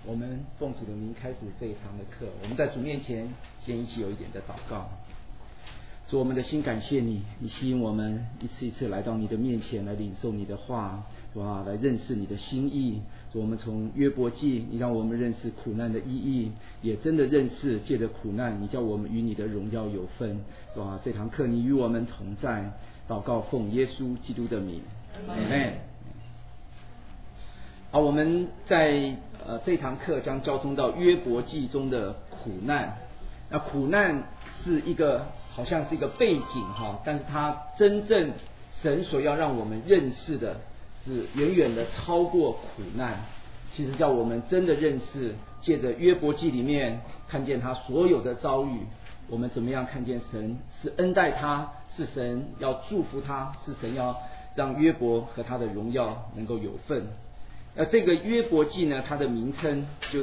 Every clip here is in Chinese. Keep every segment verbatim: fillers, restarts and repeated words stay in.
我们奉主的名开始这一堂的课。我们在主面前先一起有一点的祷告。主，我们的心感谢你，你吸引我们一次一次来到你的面前，来领受你的话，主啊，来认识你的心意。主，我们从约伯记，你让我们认识苦难的意义，也真的认识借着苦难，你叫我们与你的荣耀有份。主啊，这堂课你与我们同在。祷告奉耶稣基督的名，阿们。好，我们在呃这堂课将交通到约伯记中的苦难。那苦难是一个好像是一个背景哈，但是它真正神所要让我们认识的是远远的超过苦难。其实叫我们真的认识，借着约伯记里面看见他所有的遭遇，我们怎么样看见神是恩待他，是神要祝福他，是神要让约伯和他的荣耀能够有份。那这个约伯记呢，它的名称就是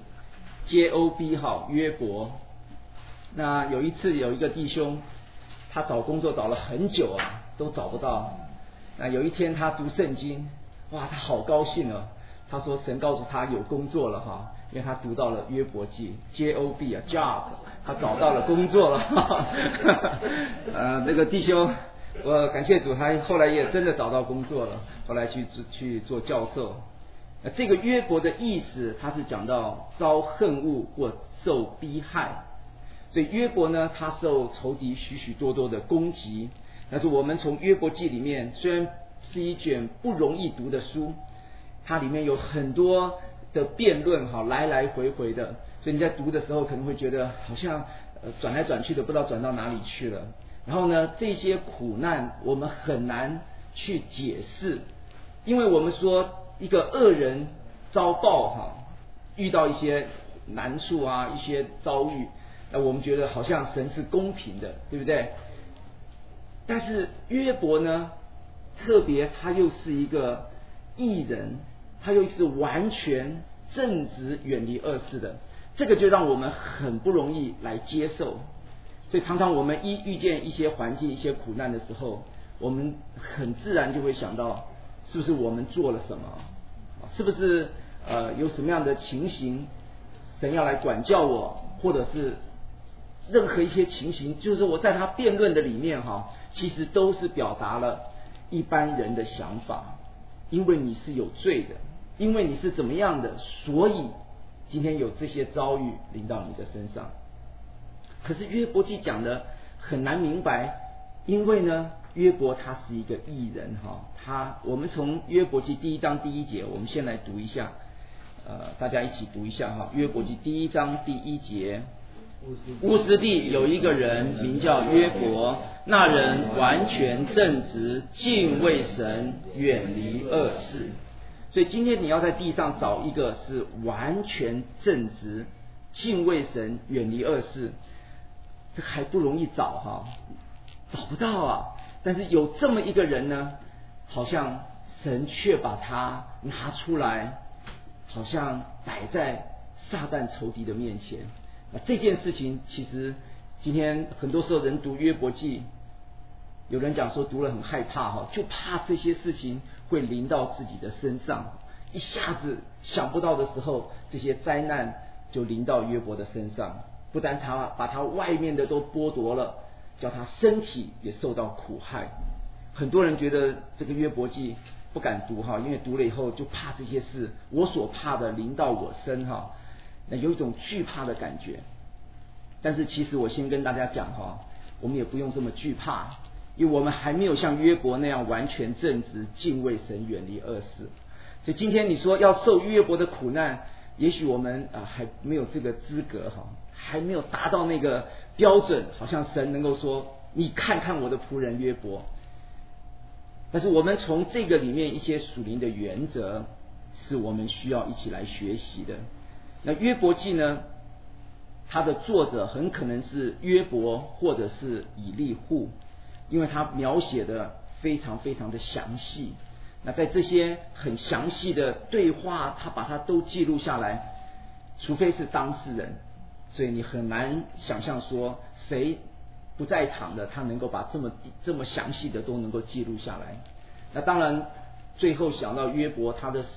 J O B 哈，约伯。那有一次有一个弟兄，他找工作找了很久啊，都找不到。那有一天他读圣经，哇，他好高兴哦。他说神告诉他有工作了哈，因为他读到了约伯记 J O B 啊 job， 他找到了工作了。呃，那个弟兄，我感谢主，他后来也真的找到工作了，后来去去做教授。这个约伯的意思，他是讲到遭恨恶或受逼害，所以约伯呢，他受仇敌许许多多的攻击。但是我们从约伯记里面，虽然是一卷不容易读的书，它里面有很多的辩论哈，来来回回的，所以你在读的时候可能会觉得好像呃转来转去的，不知道转到哪里去了。然后呢，这些苦难我们很难去解释，因为我们说一个恶人遭报哈，遇到一些难处啊，一些遭遇，那我们觉得好像神是公平的，对不对？但是约伯呢，特别他又是一个义人，他又是完全正直、远离恶事的，这个就让我们很不容易来接受。所以常常我们一遇见一些环境、一些苦难的时候，我们很自然就会想到，是不是我们做了什么？是不是呃有什么样的情形，神要来管教我，或者是任何一些情形，就是我在他辩论的里面哈，其实都是表达了一般人的想法。因为你是有罪的，因为你是怎么样的，所以今天有这些遭遇临到你的身上。可是约伯记讲的很难明白，因为呢，约伯他是一个义人哈，他我们从约伯记第一章第一节，我们先来读一下，呃，大家一起读一下哈，约伯记第一章第一节。乌斯地有一个人名叫约伯，那人完全正直，敬畏神，远离恶事。所以今天你要在地上找一个是完全正直、敬畏神、远离恶事，这还不容易找哈，找不到啊。但是有这么一个人呢，好像神却把他拿出来，好像摆在撒旦仇敌的面前。这件事情其实今天很多时候人读约伯记，有人讲说读了很害怕哈，就怕这些事情会临到自己的身上，一下子想不到的时候，这些灾难就临到约伯的身上，不但他把他外面的都剥夺了，叫他身体也受到苦害。很多人觉得这个约伯记不敢读哈，因为读了以后就怕这些事，我所怕的临到我身哈。那有一种惧怕的感觉，但是其实我先跟大家讲哈，我们也不用这么惧怕，因为我们还没有像约伯那样完全正直、敬畏神、远离恶事。所以今天你说要受约伯的苦难，也许我们啊还没有这个资格哈，还没有达到那个标准，好像神能够说你看看我的仆人约伯。但是我们从这个里面一些属灵的原则，是我们需要一起来学习的。那约伯记呢，它的作者很可能是约伯或者是以利户，因为他描写的非常非常的详细。那在这些很详细的对话，他把它都记录下来，除非是当事人，所以你很难想象说谁不在场的，他能够把这么这么详细的都能够记录下来。那当然最后想到约伯他的死，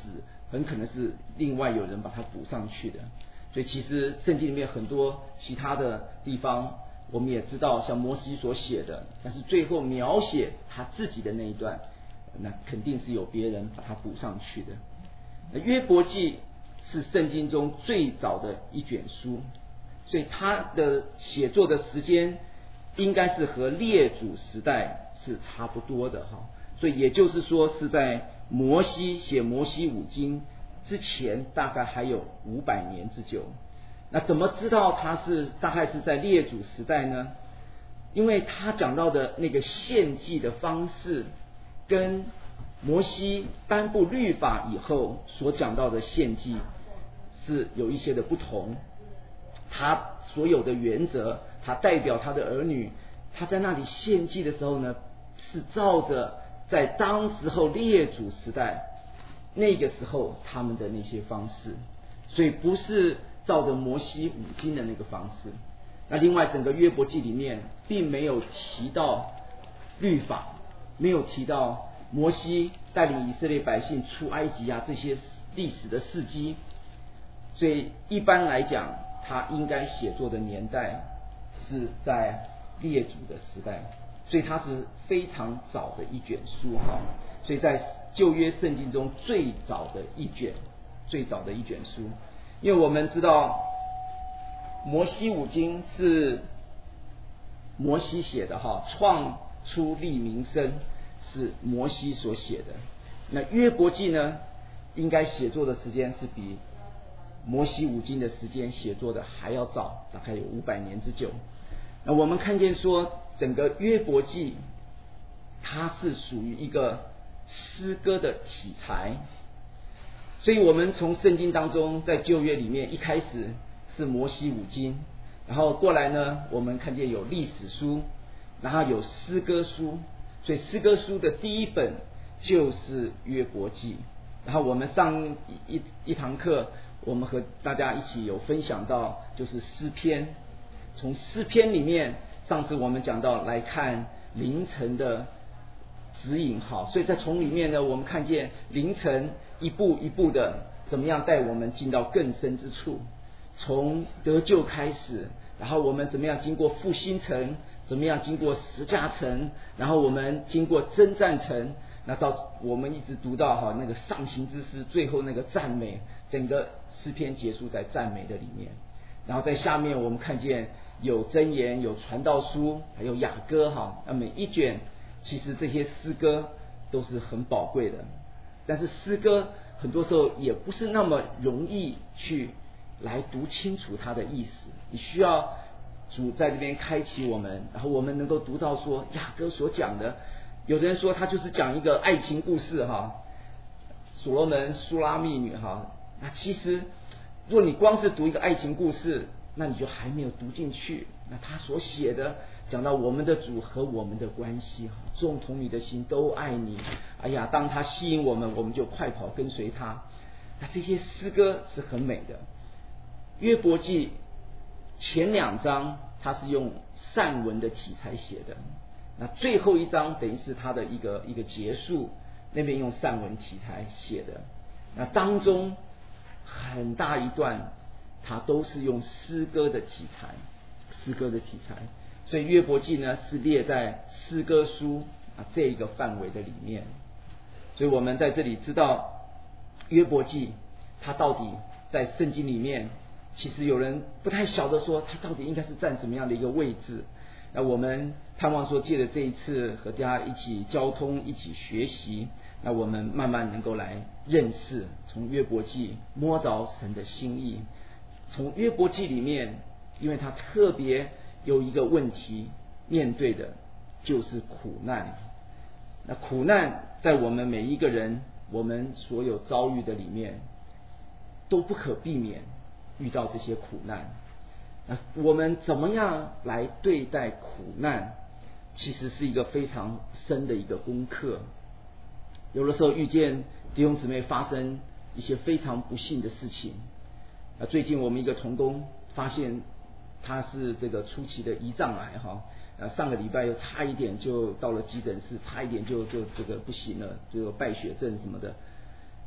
很可能是另外有人把它补上去的。所以其实圣经里面很多其他的地方，我们也知道，像摩西所写的，但是最后描写他自己的那一段，那肯定是有别人把它补上去的。那约伯记是圣经中最早的一卷书，所以它的写作的时间应该是和列祖时代是差不多的哈。所以也就是说，是在摩西写摩西五经之前，大概还有五百年之久。那怎么知道它是大概是在列祖时代呢？因为他讲到的那个献祭的方式，跟摩西颁布律法以后所讲到的献祭是有一些的不同。他所有的原则，他代表他的儿女，他在那里献祭的时候呢，是照着在当时候列祖时代那个时候他们的那些方式，所以不是照着摩西五经的那个方式。那另外整个约伯记里面并没有提到律法，没有提到摩西带领以色列百姓出埃及啊这些历史的事迹，所以一般来讲他应该写作的年代是在列祖的时代，所以它是非常早的一卷书哈。所以在旧约圣经中最早的一卷最早的一卷书。因为我们知道摩西五经是摩西写的哈，创出利民生是摩西所写的。那约伯记呢，应该写作的时间是比摩西五经的时间写作的还要早，大概有五百年之久。那我们看见说，整个约伯记它是属于一个诗歌的题材，所以我们从圣经当中，在旧约里面一开始是摩西五经，然后过来呢，我们看见有历史书，然后有诗歌书，所以诗歌书的第一本就是约伯记。然后我们上一 一, 一堂课，我们和大家一起有分享到就是诗篇，从诗篇里面，上次我们讲到来看凌晨的指引，好，所以在从里面呢，我们看见凌晨一步一步的怎么样带我们进到更深之处，从得救开始，然后我们怎么样经过复兴城，怎么样经过十架城，然后我们经过征战城，那到我们一直读到哈那个上行之诗，最后那个赞美，整个诗篇结束在赞美的里面。然后在下面我们看见有箴言，有传道书，还有雅歌哈，那每一卷其实这些诗歌都是很宝贵的。但是诗歌很多时候也不是那么容易去来读清楚它的意思，你需要主在这边开启我们，然后我们能够读到说雅歌所讲的，有的人说他就是讲一个爱情故事哈，所罗门苏拉密女哈，那其实如果你光是读一个爱情故事，那你就还没有读进去。那他所写的讲到我们的主和我们的关系，众童女的心都爱你，哎呀，当他吸引我们，我们就快跑跟随他。那这些诗歌是很美的。约伯记前两章它是用散文的题材写的，那最后一章等于是它的一个一个结束，那边用散文题材写的。那当中很大一段它都是用诗歌的题材，诗歌的题材，所以约伯记呢是列在诗歌书啊这一个范围的里面。所以我们在这里知道约伯记它到底在圣经里面，其实有人不太晓得说它到底应该是占什么样的一个位置。那我们盼望说借着这一次和大家一起交通，一起学习，那我们慢慢能够来认识，从约伯记摸着神的心意。从约伯记里面，因为它特别有一个问题面对的就是苦难。那苦难在我们每一个人我们所有遭遇的里面都不可避免遇到这些苦难。那我们怎么样来对待苦难，其实是一个非常深的一个功课。有的时候遇见弟兄姊妹发生一些非常不幸的事情，那最近我们一个同工发现他是这个初期的胰脏癌哈，呃上个礼拜又差一点就到了急诊室，差一点就就这个不行了，就有败血症什么的。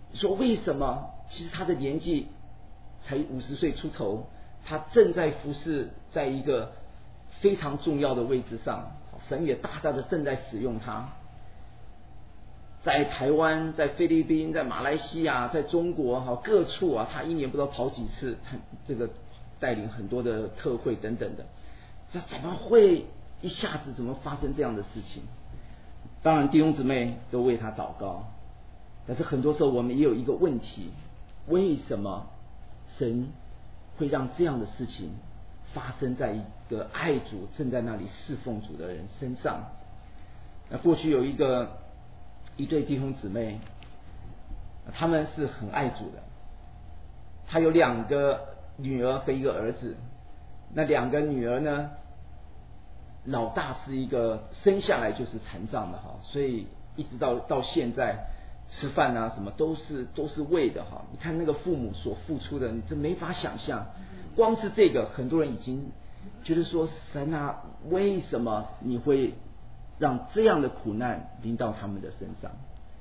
说为什么？其实他的年纪才五十岁出头，他正在服侍在一个非常重要的位置上，神也大大的正在使用他。在台湾、在菲律宾、在马来西亚、在中国哈各处啊，他一年不知道跑几次，他这个带领很多的特会等等的，这怎么会一下子怎么发生这样的事情？当然弟兄姊妹都为他祷告，但是很多时候我们也有一个问题：为什么神会让这样的事情发生在一个爱主正在那里侍奉主的人身上？那过去有一个一对弟兄姊妹，他们是很爱主的。他有两个女儿和一个儿子。那两个女儿呢，老大是一个生下来就是残障的哈，所以一直到到现在吃饭啊什么都是都是喂的哈。你看那个父母所付出的，你这没法想象。光是这个，很多人已经觉得说，神啊，为什么你会让这样的苦难临到他们的身上？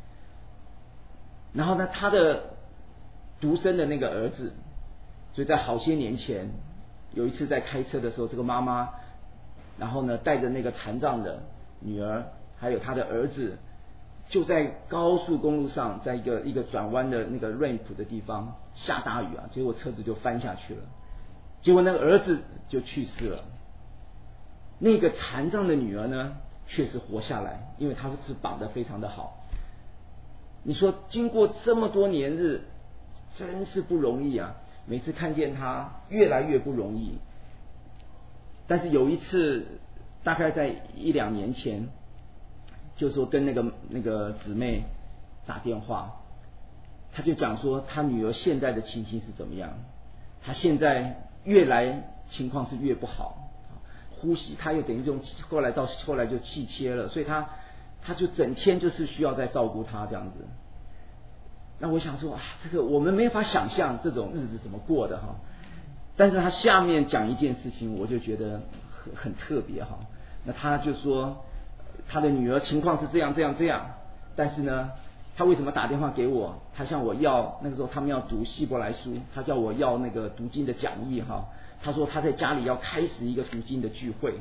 然后呢，他的独生的那个儿子，所以在好些年前有一次在开车的时候，这个妈妈然后呢带着那个残障的女儿还有他的儿子，就在高速公路上，在一个一个转弯的那个 ramp 的地方下大雨啊，结果车子就翻下去了，结果那个儿子就去世了。那个残障的女儿呢确实活下来，因为她是绑得非常的好。你说经过这么多年日，真是不容易啊，每次看见她越来越不容易。但是有一次大概在一两年前，就说跟那个那个姊妹打电话，他就讲说他女儿现在的情形是怎么样，他现在越来情况是越不好，呼吸他又等于用后来到后来就气切了，所以他他就整天就是需要在照顾他这样子。那我想说啊，这个我们没法想象这种日子怎么过的哈。但是他下面讲一件事情，我就觉得很很特别哈。那他就说他的女儿情况是这样这样这样，但是呢，他为什么打电话给我？他向我要，那个时候他们要读希伯来书，他叫我要那个读经的讲义哈。他说他在家里要开始一个读经的聚会。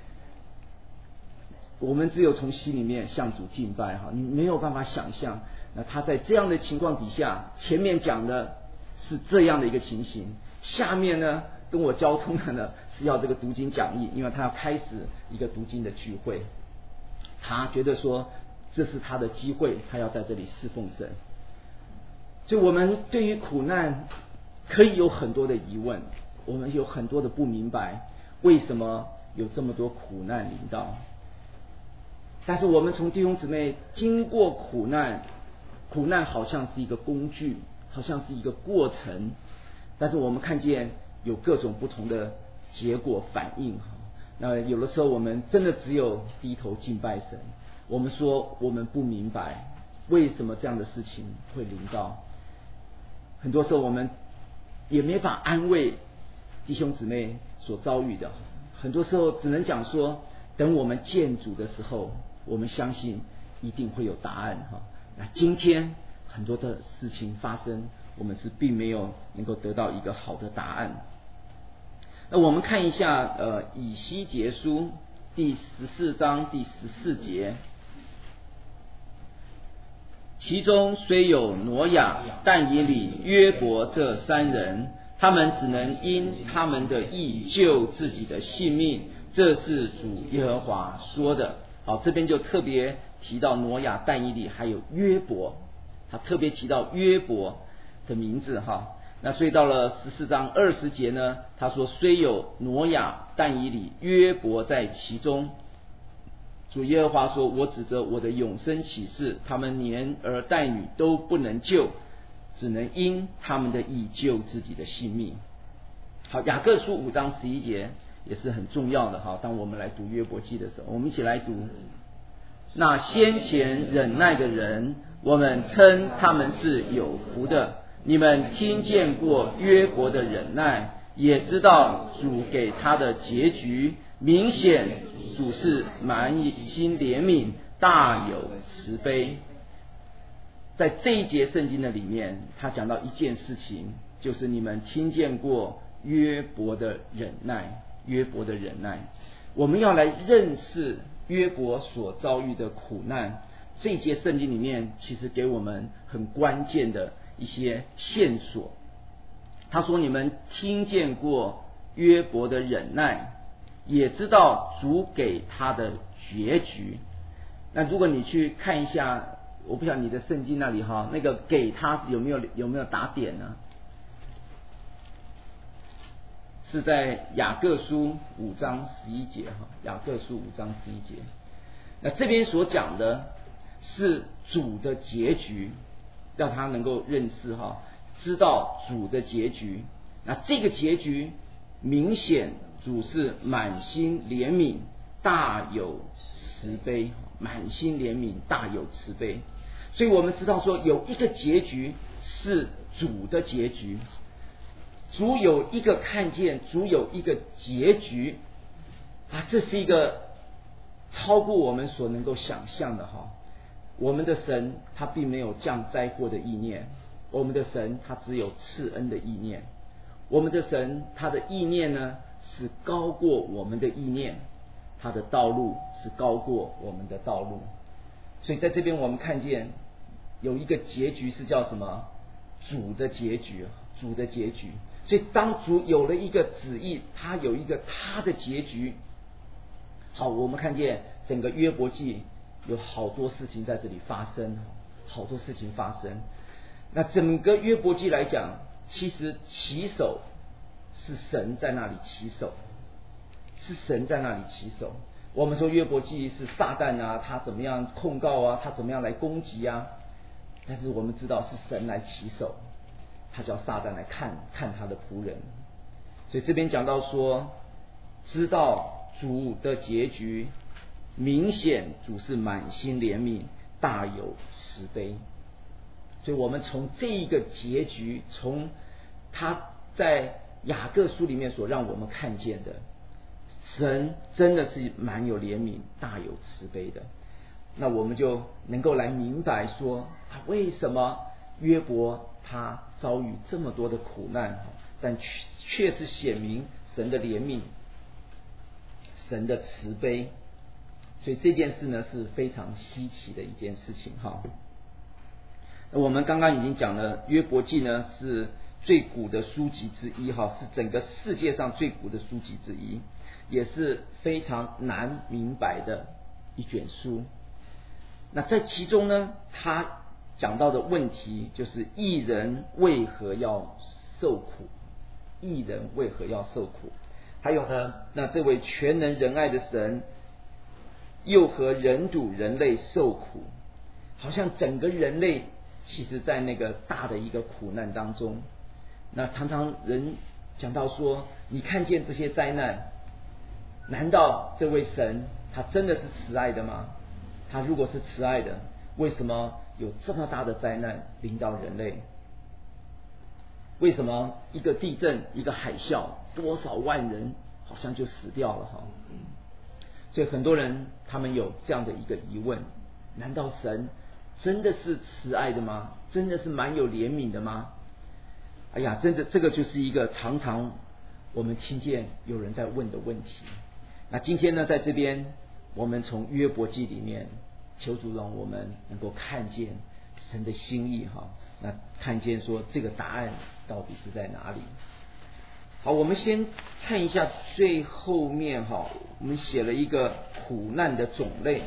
我们只有从心里面向主敬拜哈，你没有办法想象。那他在这样的情况底下，前面讲的是这样的一个情形，下面呢跟我交通的呢是要这个读经讲义，因为他要开始一个读经的聚会。他觉得说这是他的机会，他要在这里侍奉神。所以我们对于苦难可以有很多的疑问，我们有很多的不明白，为什么有这么多苦难临到。但是我们从弟兄姊妹经过苦难，苦难好像是一个工具，好像是一个过程，但是我们看见有各种不同的结果反应。那有的时候我们真的只有低头敬拜神，我们说我们不明白为什么这样的事情会临到。很多时候我们也没法安慰弟兄姊妹所遭遇的，很多时候只能讲说，等我们见主的时候，我们相信一定会有答案哈。那今天很多的事情发生，我们是并没有能够得到一个好的答案。那我们看一下呃以西结书第十四章第十四节，其中虽有挪亚、但以理、约伯这三人，他们只能因他们的义救自己的性命，这是主耶和华说的。好，这边就特别提到挪亚、但以理还有约伯，他特别提到约伯的名字哈。那所以到了十四章二十节呢，他说虽有挪亚、但以理、约伯在其中，主耶和华说，我指着我的永生启示，他们连儿带女都不能救，只能因他们的义救自己的性命。好，雅各书五章十一节也是很重要的哈。当我们来读约伯记的时候，我们一起来读。那先前忍耐的人，我们称他们是有福的。你们听见过约伯的忍耐，也知道主给他的结局。明显主是满心怜悯，大有慈悲。 在这一节圣经的里面，他讲到一件事情，就是你们听见过约伯的忍耐，约伯的忍耐。我们要来认识约伯所遭遇的苦难。这一节圣经里面其实给我们很关键的一些线索。他说：“你们听见过约伯的忍耐，也知道主给他的结局。”那如果你去看一下，我不晓得你的圣经那里哈，那个给他有没有有没有打点呢？是在雅各书五章十一节哈，雅各书五章十一节。那这边所讲的是主的结局，让他能够认识哈，知道主的结局。那这个结局明显主是满心怜悯，大有慈悲，满心怜悯，大有慈悲。所以我们知道说，有一个结局是主的结局，主有一个看见，主有一个结局啊，这是一个超过我们所能够想象的哈。我们的神他并没有降灾祸的意念，我们的神他只有赐恩的意念。我们的神他的意念呢是高过我们的意念，他的道路是高过我们的道路。所以在这边我们看见有一个结局是叫什么？主的结局，主的结局。所以当主有了一个旨意，他有一个他的结局。好，我们看见整个约伯记有好多事情在这里发生，好多事情发生。那整个约伯记来讲，其实起手是神在那里起手，是神在那里起手。我们说约伯记是撒旦啊，他怎么样控告啊，他怎么样来攻击啊，但是我们知道是神来起手，他叫撒旦来看看他的仆人。所以这边讲到说，知道主的结局，明显主是满心怜悯，大有慈悲。所以我们从这一个结局，从他在雅各书里面所让我们看见的，神真的是蛮有怜悯，大有慈悲的。那我们就能够来明白说，啊，为什么约伯他遭遇这么多的苦难，但却是显明神的怜悯，神的慈悲。所以这件事呢是非常稀奇的一件事情哈。我们刚刚已经讲了，约伯记呢是最古的书籍之一哈，是整个世界上最古的书籍之一，也是非常难明白的一卷书。那在其中呢，他讲到的问题就是义人为何要受苦？义人为何要受苦？还有呢，那这位全能仁爱的神又何忍睹人类受苦？好像整个人类其实在那个大的一个苦难当中。那常常人讲到说，你看见这些灾难，难道这位神他真的是慈爱的吗？他如果是慈爱的，为什么有这么大的灾难临到人类？为什么一个地震，一个海啸，多少万人好像就死掉了哈？所以很多人他们有这样的一个疑问：难道神真的是慈爱的吗？真的是蛮有怜悯的吗？哎呀，真的，这个就是一个常常我们听见有人在问的问题。那今天呢，在这边我们从约伯记里面，求主让我们能够看见神的心意哈。那看见说这个答案到底是在哪里？好，我们先看一下最后面哈，我们写了一个苦难的种类。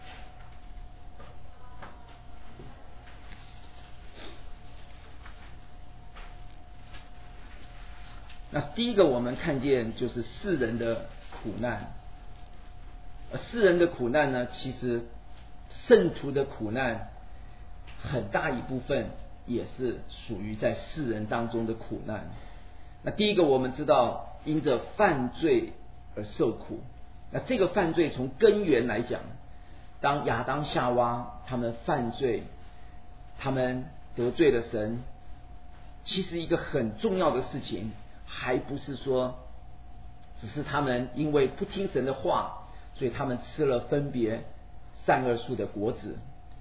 那第一个我们看见就是世人的苦难。世人的苦难呢，其实圣徒的苦难很大一部分也是属于在世人当中的苦难。那第一个我们知道，因着犯罪而受苦。那这个犯罪从根源来讲，当亚当夏娃他们犯罪，他们得罪了神，其实一个很重要的事情，还不是说只是他们因为不听神的话，所以他们吃了分别善恶树的果子。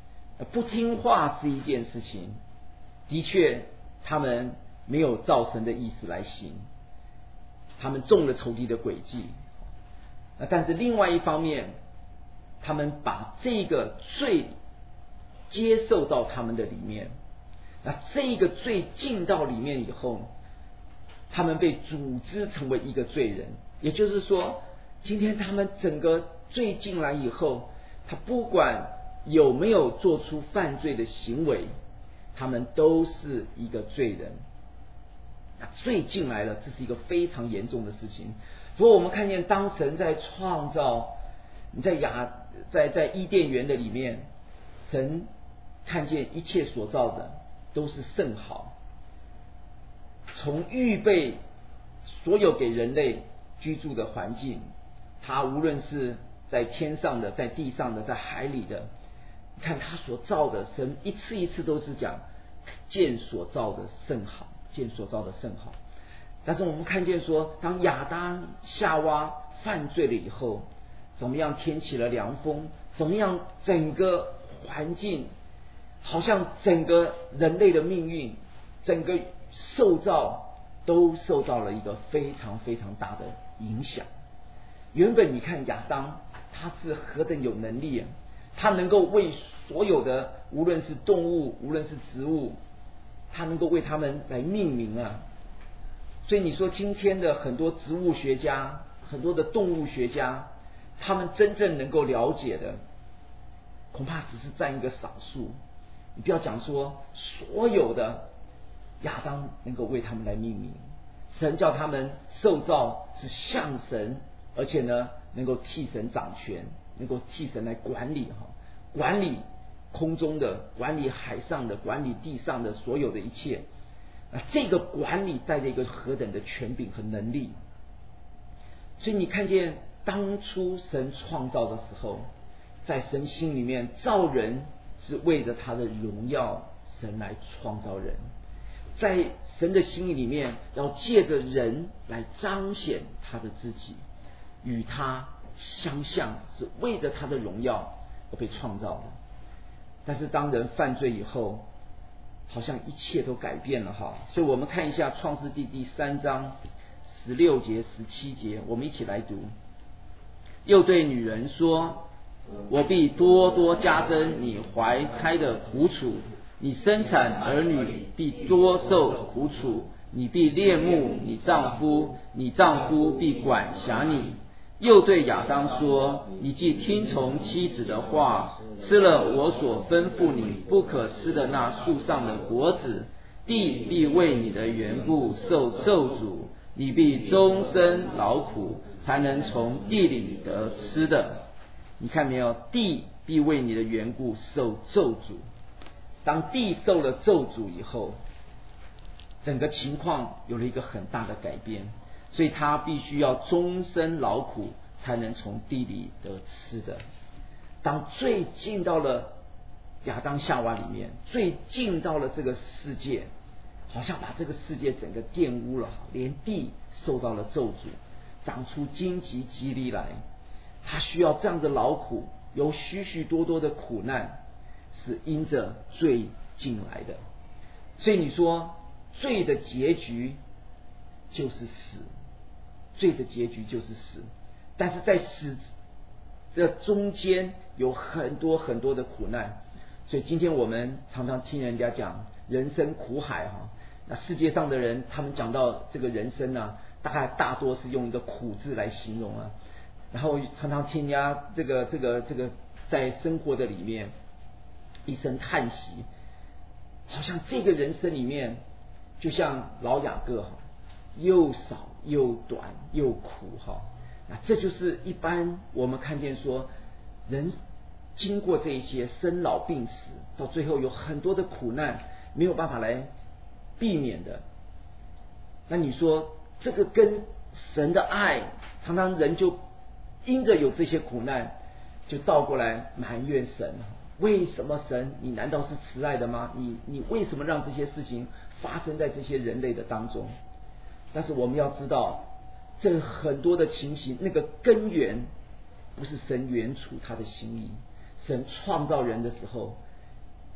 不听话是一件事情，的确他们没有照神的意思来行，他们中了仇敌的诡计。但是另外一方面，他们把这个罪接受到他们的里面，那这个罪进到里面以后，他们被组织成为一个罪人。也就是说，今天他们整个罪进来以后，他不管有没有做出犯罪的行为，他们都是一个罪人。那罪进来了，这是一个非常严重的事情。如果我们看见当神在创造，你在亚在在伊甸园的里面，神看见一切所造的都是甚好，从预备所有给人类居住的环境，他无论是在天上的，在地上的，在海里的，看他所造的，神一次一次都是讲见所造的甚好，见所造的甚好。但是我们看见说，当亚当夏娃犯罪了以后，怎么样天起了凉风，怎么样整个环境，好像整个人类的命运，整个受造都受到了一个非常非常大的影响。原本你看亚当他是何等有能力啊，他能够为所有的无论是动物无论是植物，他能够为他们来命名啊。所以你说今天的很多植物学家，很多的动物学家，他们真正能够了解的恐怕只是占一个少数。你不要讲说所有的亚当能够为他们来命名，神叫他们受造是像神，而且呢能够替神掌权，能够替神来管理哈，管理空中的，管理海上的，管理地上的所有的一切。那这个管理带着一个何等的权柄和能力。所以你看见当初神创造的时候，在神心里面造人是为着他的荣耀，神来创造人，在神的心里面要借着人来彰显他的自己，与他相像，是为着他的荣耀而被创造的。但是当人犯罪以后，好像一切都改变了哈。所以我们看一下创世纪第三章十六节十七节，我们一起来读。又对女人说，我必多多加增你怀胎的苦楚，你生产儿女必多受苦楚，你必恋慕你丈夫，你丈夫必管辖你。又对亚当说，你既听从妻子的话，吃了我所吩咐你不可吃的那树上的果子，地必为你的缘故受咒诅，你必终身劳苦，才能从地里得吃的。你看没有，地必为你的缘故受咒诅。当地受了咒诅以后，整个情况有了一个很大的改变，所以他必须要终身劳苦，才能从地里得吃的。当罪进到了亚当夏娃里面，罪进到了这个世界，好像把这个世界整个玷污了，连地受到了咒诅，长出荆棘蒺藜来。他需要这样的劳苦，有许许多多的苦难，是因着罪进来的。所以你说罪的结局就是死，罪的结局就是死。但是在死的中间有很多很多的苦难。所以今天我们常常听人家讲人生苦海哈，那世界上的人他们讲到这个人生啊，大概大多是用一个苦字来形容啊。然后常常听人家这个这个这个在生活的里面一声叹息，好像这个人生里面就像老雅各哈，又少又短又苦哈。那这就是一般我们看见说人经过这些生老病死，到最后有很多的苦难没有办法来避免的。那你说这个跟神的爱，常常人就因着有这些苦难，就倒过来埋怨神，为什么神你难道是慈爱的吗？你你为什么让这些事情发生在这些人类的当中？但是我们要知道，这很多的情形，那个根源不是神原处他的心意。神创造人的时候，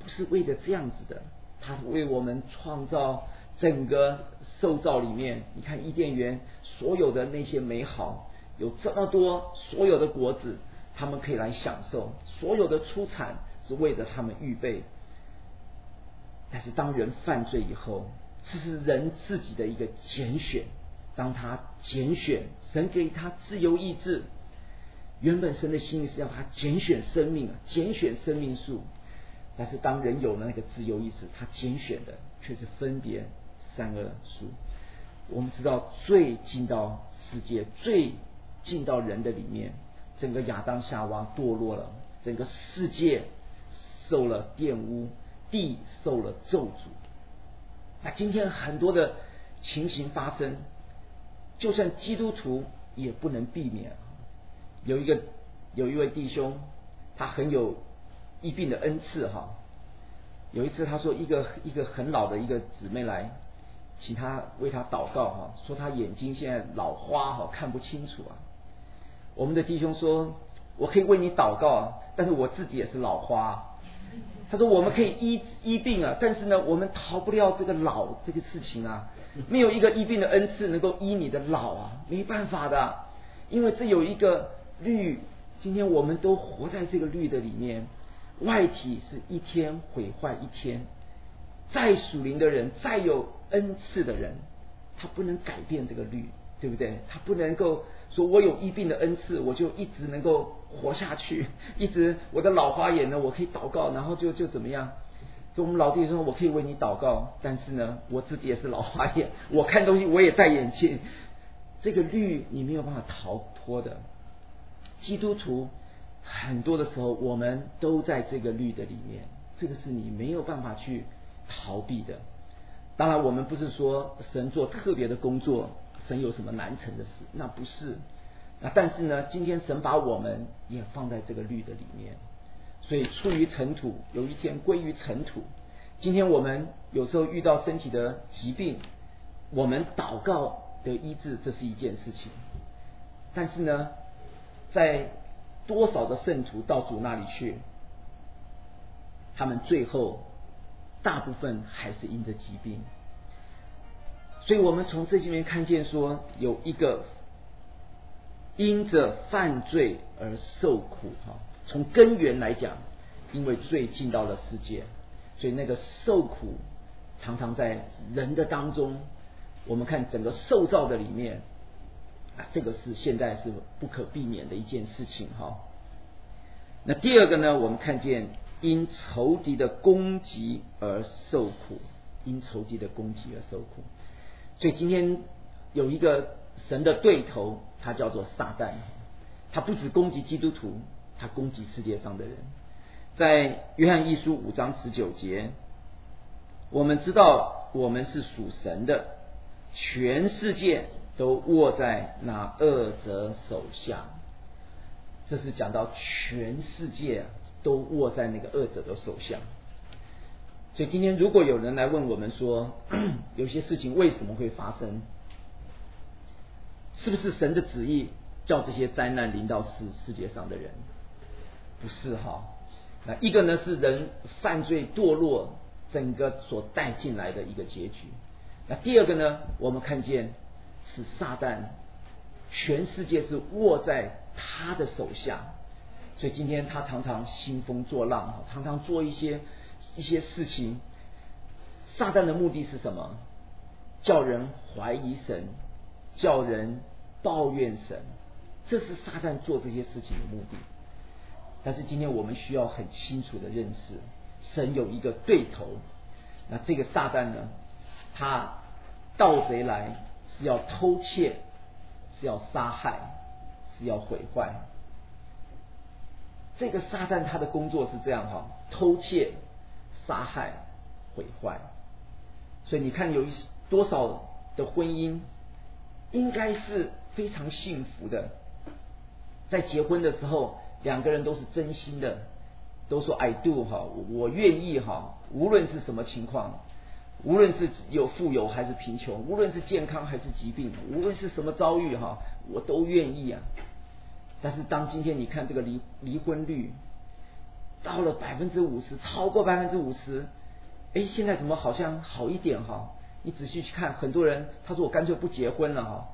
不是为了这样子的，他为我们创造整个受造里面，你看伊甸园所有的那些美好，有这么多所有的果子，他们可以来享受，所有的出产是为了他们预备。但是当人犯罪以后，这是人自己的一个拣选，当他拣选，神给他自由意志，原本神的心意是要他拣选生命，拣选生命树，但是当人有了那个自由意志，他拣选的却是分别善恶树。我们知道罪进到世界，罪进到人的里面，整个亚当夏娃堕落了，整个世界受了玷污，地受了咒诅。那今天很多的情形发生，就算基督徒也不能避免。有一个有一位弟兄，他很有疫病的恩赐哈。有一次他说一个一个很老的一个姊妹来，请他为他祷告哈，说他眼睛现在老花哈，看不清楚啊。我们的弟兄说，我可以为你祷告啊，但是我自己也是老花啊。他说我们可以医医病啊，但是呢，我们逃不了这个老这个事情啊。没有一个医病的恩赐能够医你的老啊，没办法的，因为这有一个律。今天我们都活在这个律的里面，外体是一天毁坏一天。再属灵的人，再有恩赐的人，他不能改变这个律，对不对？他不能够说我有医病的恩赐，我就一直能够活下去，一直我的老花眼呢，我可以祷告，然后就就怎么样？就我们老弟说，我可以为你祷告，但是呢，我自己也是老花眼，我看东西我也戴眼镜，这个律你没有办法逃脱的。基督徒很多的时候，我们都在这个律的里面，这个是你没有办法去逃避的。当然，我们不是说神做特别的工作，神有什么难成的事，那不是。那但是呢，今天神把我们也放在这个律的里面，所以出于尘土，有一天归于尘土。今天我们有时候遇到身体的疾病，我们祷告得医治，这是一件事情。但是呢，在多少的圣徒到主那里去，他们最后大部分还是因着疾病。所以我们从这里面看见说，有一个因着犯罪而受苦哈，从根源来讲，因为罪进到了世界，所以那个受苦常常在人的当中。我们看整个受造的里面啊，这个是现在是不可避免的一件事情哈。那第二个呢，我们看见因仇敌的攻击而受苦，因仇敌的攻击而受苦。所以今天有一个神的对头，他叫做撒旦，他不只攻击基督徒，他攻击世界上的人。在约翰一书五章十九节，我们知道我们是属神的，全世界都握在那恶者手下。这是讲到全世界都握在那个恶者的手下。所以今天如果有人来问我们说，有些事情为什么会发生，是不是神的旨意叫这些灾难临到世世界上的人？不是哈。那一个呢是人犯罪堕落整个所带进来的一个结局。那第二个呢，我们看见是撒旦，全世界是握在他的手下。所以今天他常常兴风作浪，常常做一些一些事情。撒旦的目的是什么？叫人怀疑神，叫人抱怨神，这是撒旦做这些事情的目的。但是今天我们需要很清楚的认识，神有一个对头。那这个撒旦呢，他盗贼来是要偷窃，是要杀害，是要毁坏。这个撒旦他的工作是这样哈，偷窃、杀害、毁坏。所以你看有多少的婚姻应该是非常幸福的，在结婚的时候两个人都是真心的，都说 I do 哈，我愿意哈，无论是什么情况，无论是有富有还是贫穷，无论是健康还是疾病，无论是什么遭遇哈，我都愿意啊。但是当今天你看这个离离婚率， 到了百分之五十，超过百分之五十，哎，现在怎么好像好一点哈？你仔细去看，很多人他说我干脆不结婚了哈，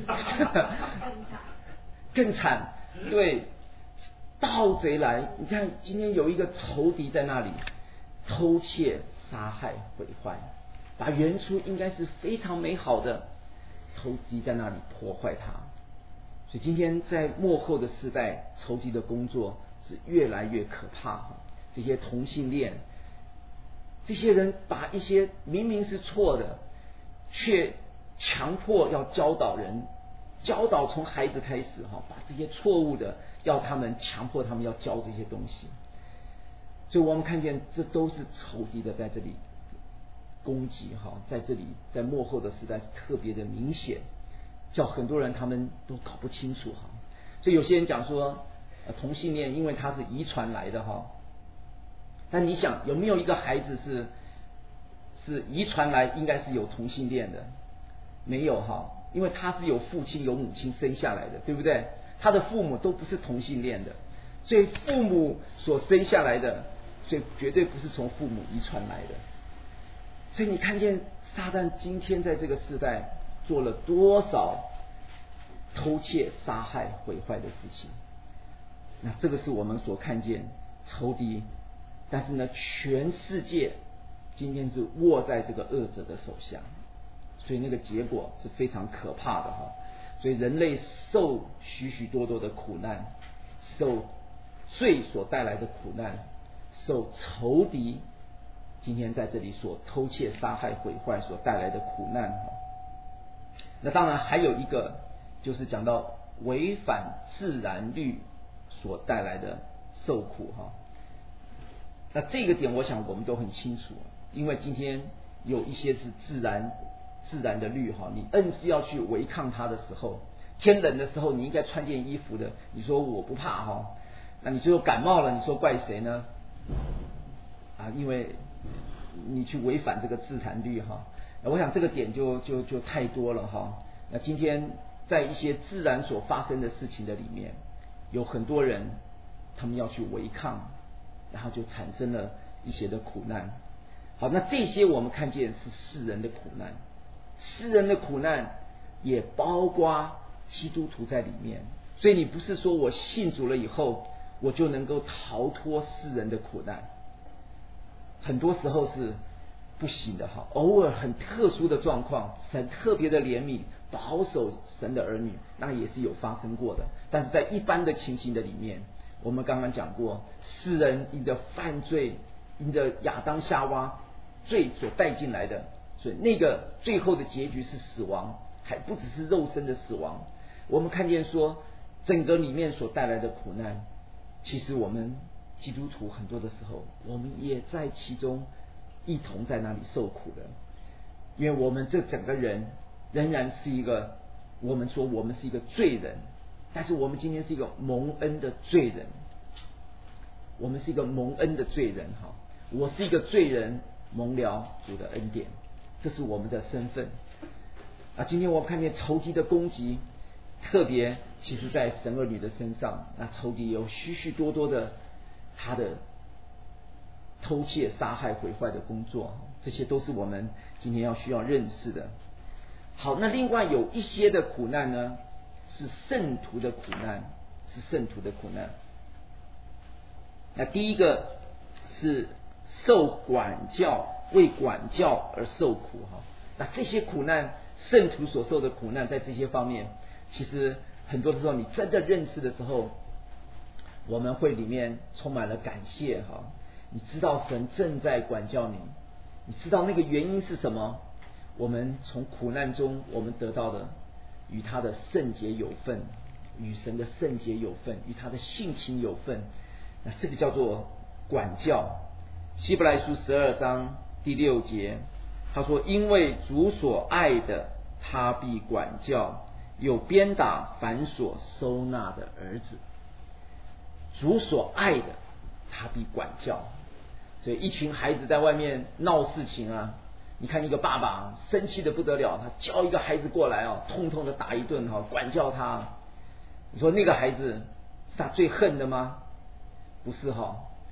更惨，对，盗贼来，你看今天有一个仇敌在那里偷窃、杀害、毁坏，把原初应该是非常美好的仇敌在那里破坏它。所以今天在末后的时代，仇敌的工作是越来越可怕哈。这些同性恋，这些人把一些明明是错的，却强迫要教导人，教导从孩子开始哈，把这些错误的要他们强迫他们要教这些东西。所以我们看见这都是仇敌的在这里攻击哈，在这里在末后的时代特别的明显，叫很多人他们都搞不清楚哈。所以有些人讲说，呃，同性恋因为它是遗传来的哈，但你想有没有一个孩子是是遗传来应该是有同性恋的？没有哈，因为他是有父亲有母亲生下来的，对不对？他的父母都不是同性恋的，所以父母所生下来的，所以绝对不是从父母遗传来的。所以你看见撒旦今天在这个时代做了多少偷窃、杀害、毁坏的事情？那这个是我们所看见仇敌，但是呢，全世界今天是握在这个恶者的手下，所以那个结果是非常可怕的哈。所以人类受许许多多的苦难，受罪所带来的苦难，受仇敌今天在这里所偷窃、杀害、毁坏所带来的苦难哈。那当然还有一个就是讲到违反自然律所带来的受苦哈。那这个点我想我们都很清楚，因为今天有一些是自然自然的律哈，你硬是要去违抗它的时候，天冷的时候你应该穿件衣服的，你说我不怕哈，那你最后感冒了，你说怪谁呢？啊，因为你去违反这个自然律哈。我想这个点就就就太多了哈。那今天在一些自然所发生的事情的里面，有很多人他们要去违抗，然后就产生了一些的苦难。好，那这些我们看见是世人的苦难，世人的苦难也包括基督徒在里面。所以你不是说我信主了以后我就能够逃脱世人的苦难，很多时候是不行的哈。偶尔很特殊的状况，神特别的怜悯保守神的儿女，那也是有发生过的。但是在一般的情形的里面，我们刚刚讲过，世人因着犯罪，因着亚当夏娃罪所带进来的，所以那个最后的结局是死亡，还不只是肉身的死亡。我们看见说整个里面所带来的苦难，其实我们基督徒很多的时候我们也在其中一同在那里受苦的。因为我们这整个人仍然是一个，我们说我们是一个罪人，但是我们今天是一个蒙恩的罪人，我们是一个蒙恩的罪人哈。我是一个罪人，蒙了主的恩典，这是我们的身份啊。今天我们看见仇敌的攻击，特别其实在神儿女的身上，那仇敌有许许多多的他的偷窃、杀害、毁坏的工作，这些都是我们今天要需要认识的。好，那另外有一些的苦难呢，是圣徒的苦难，是圣徒的苦难。那第一个是受管教，为管教而受苦哈。那这些苦难，圣徒所受的苦难，在这些方面，其实很多的时候，你真的认识的时候，我们会里面充满了感谢哈。你知道神正在管教你，你知道那个原因是什么？我们从苦难中，我们得到的与他的圣洁有份，与神的圣洁有份，与他的性情有份。那这个叫做管教。希伯来书十二章第六节，他说：“因为主所爱的，他必管教，有鞭打凡所收纳的儿子。”主所爱的，他必管教。所以一群孩子在外面闹事情啊，你看一个爸爸生气的不得了，他叫一个孩子过来哦，痛痛的打一顿哈，管教他。你说那个孩子是他最恨的吗？不是哈，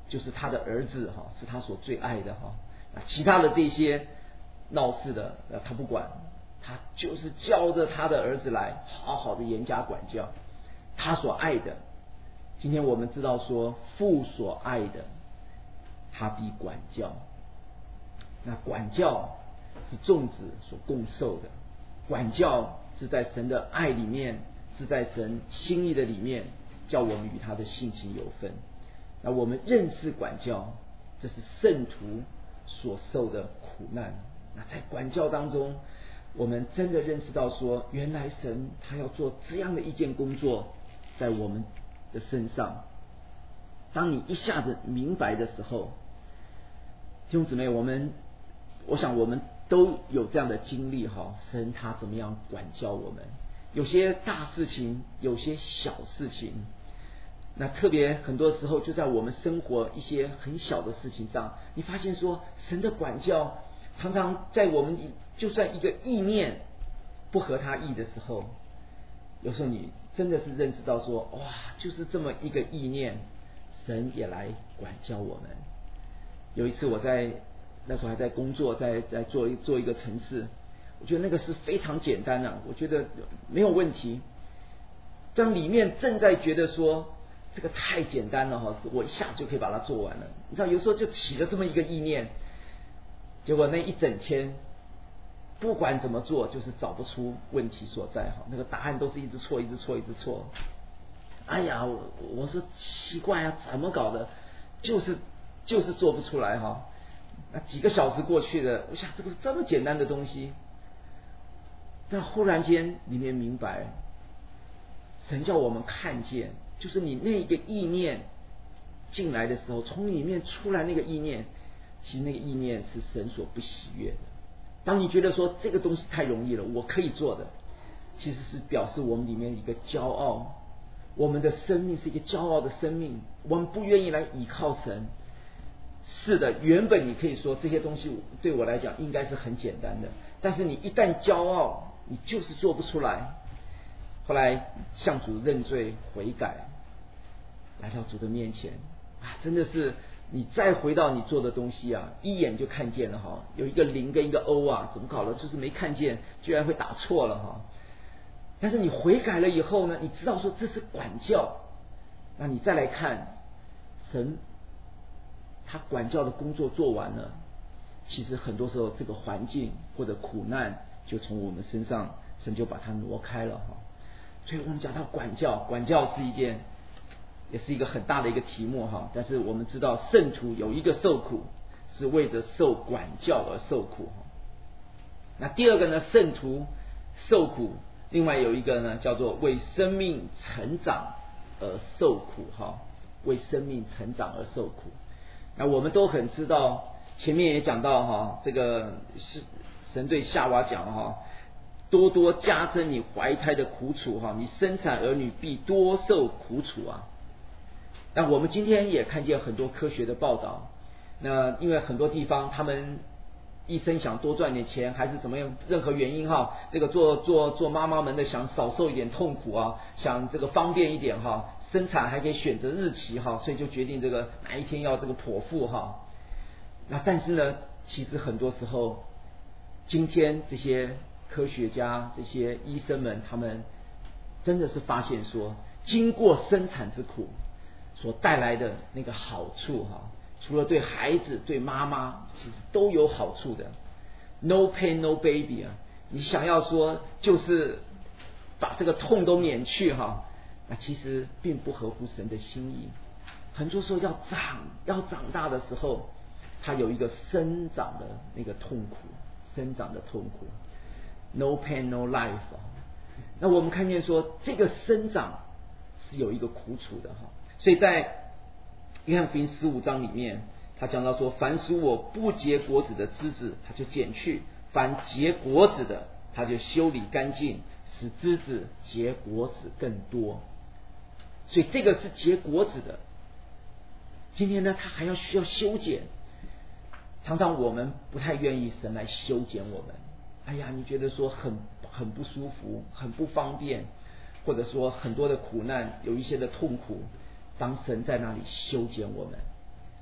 就是他的儿子哈，是他所最爱的哈。那其他的这些闹事的，他不管，他就是叫着他的儿子来，好好的严加管教他所爱的。今天我们知道说，父所爱的，他必管教。那管教是众子所共受的，管教是在神的爱里面，是在神心意的里面，叫我们与他的性情有分。那我们认识管教，这是圣徒所受的苦难。那在管教当中，我们真的认识到说，原来神他要做这样的一件工作在我们的身上。当你一下子明白的时候，弟兄姊妹，我们我想我们都有这样的经历哈，神他怎么样管教我们？有些大事情，有些小事情，那特别很多时候就在我们生活一些很小的事情上，你发现说神的管教常常在我们就算一个意念不合他意的时候，有时候你真的是认识到说，哇，就是这么一个意念，神也来管教我们。有一次我在那时候还在工作，在在做做一个程式，我觉得那个是非常简单的、啊，我觉得没有问题。当里面正在觉得说这个太简单了哈，我一下就可以把它做完了。你知道有时候就起了这么一个意念，结果那一整天不管怎么做，就是找不出问题所在哈，那个答案都是一直错，一直错，一直错。哎呀，我我说奇怪啊，怎么搞的？就是就是做不出来哈。那几个小时过去了，我想这个这么简单的东西，但忽然间里面明白，神叫我们看见，就是你那个意念进来的时候，从里面出来那个意念，其实那个意念是神所不喜悦的。当你觉得说这个东西太容易了，我可以做的，其实是表示我们里面一个骄傲，我们的生命是一个骄傲的生命，我们不愿意来倚靠神。是的，原本你可以说这些东西对我来讲应该是很简单的，但是你一旦骄傲，你就是做不出来。后来向主认罪悔改，来到主的面前啊，真的是你再回到你做的东西啊，一眼就看见了哈，有一个零跟一个 O 啊，怎么搞的？就是没看见，居然会打错了哈。但是你悔改了以后呢，你知道说这是管教，那你再来看神。他管教的工作做完了，其实很多时候这个环境或者苦难就从我们身上，神就把它挪开了哈。所以我们讲到管教，管教是一件，也是一个很大的一个题目哈。但是我们知道圣徒有一个受苦，是为着受管教而受苦哈。那第二个呢，圣徒受苦，另外有一个呢叫做为生命成长而受苦哈，为生命成长而受苦。那我们都很知道，前面也讲到哈，这个是神对夏娃讲哈，多多加增你怀胎的苦楚哈，你生产儿女必多受苦楚啊。那我们今天也看见很多科学的报道，那因为很多地方他们医生想多赚点钱，还是怎么样，任何原因哈，这个做做做妈妈们的想少受一点痛苦啊，想这个方便一点哈。生产还可以选择日期哈，所以就决定这个哪一天要这个剖腹哈。那但是呢，其实很多时候，今天这些科学家、这些医生们，他们真的是发现说，经过生产之苦所带来的那个好处哈，除了对孩子、对妈妈，其实都有好处的。No pain, no baby 啊！你想要说就是把这个痛都免去哈。那其实并不合乎神的心意。很多时候要长要长大的时候，它有一个生长的那个痛苦，生长的痛苦。No pain, no life 啊。那我们看见说，这个生长是有一个苦楚的哈。所以在约翰福音十五章里面，他讲到说，凡属我不结果子的枝子，他就剪去；凡结果子的，他就修理干净，使枝子结果子更多。所以这个是结果子的。今天呢，他还要需要修剪。常常我们不太愿意神来修剪我们。哎呀，你觉得说很很不舒服，很不方便，或者说很多的苦难，有一些的痛苦，当神在那里修剪我们。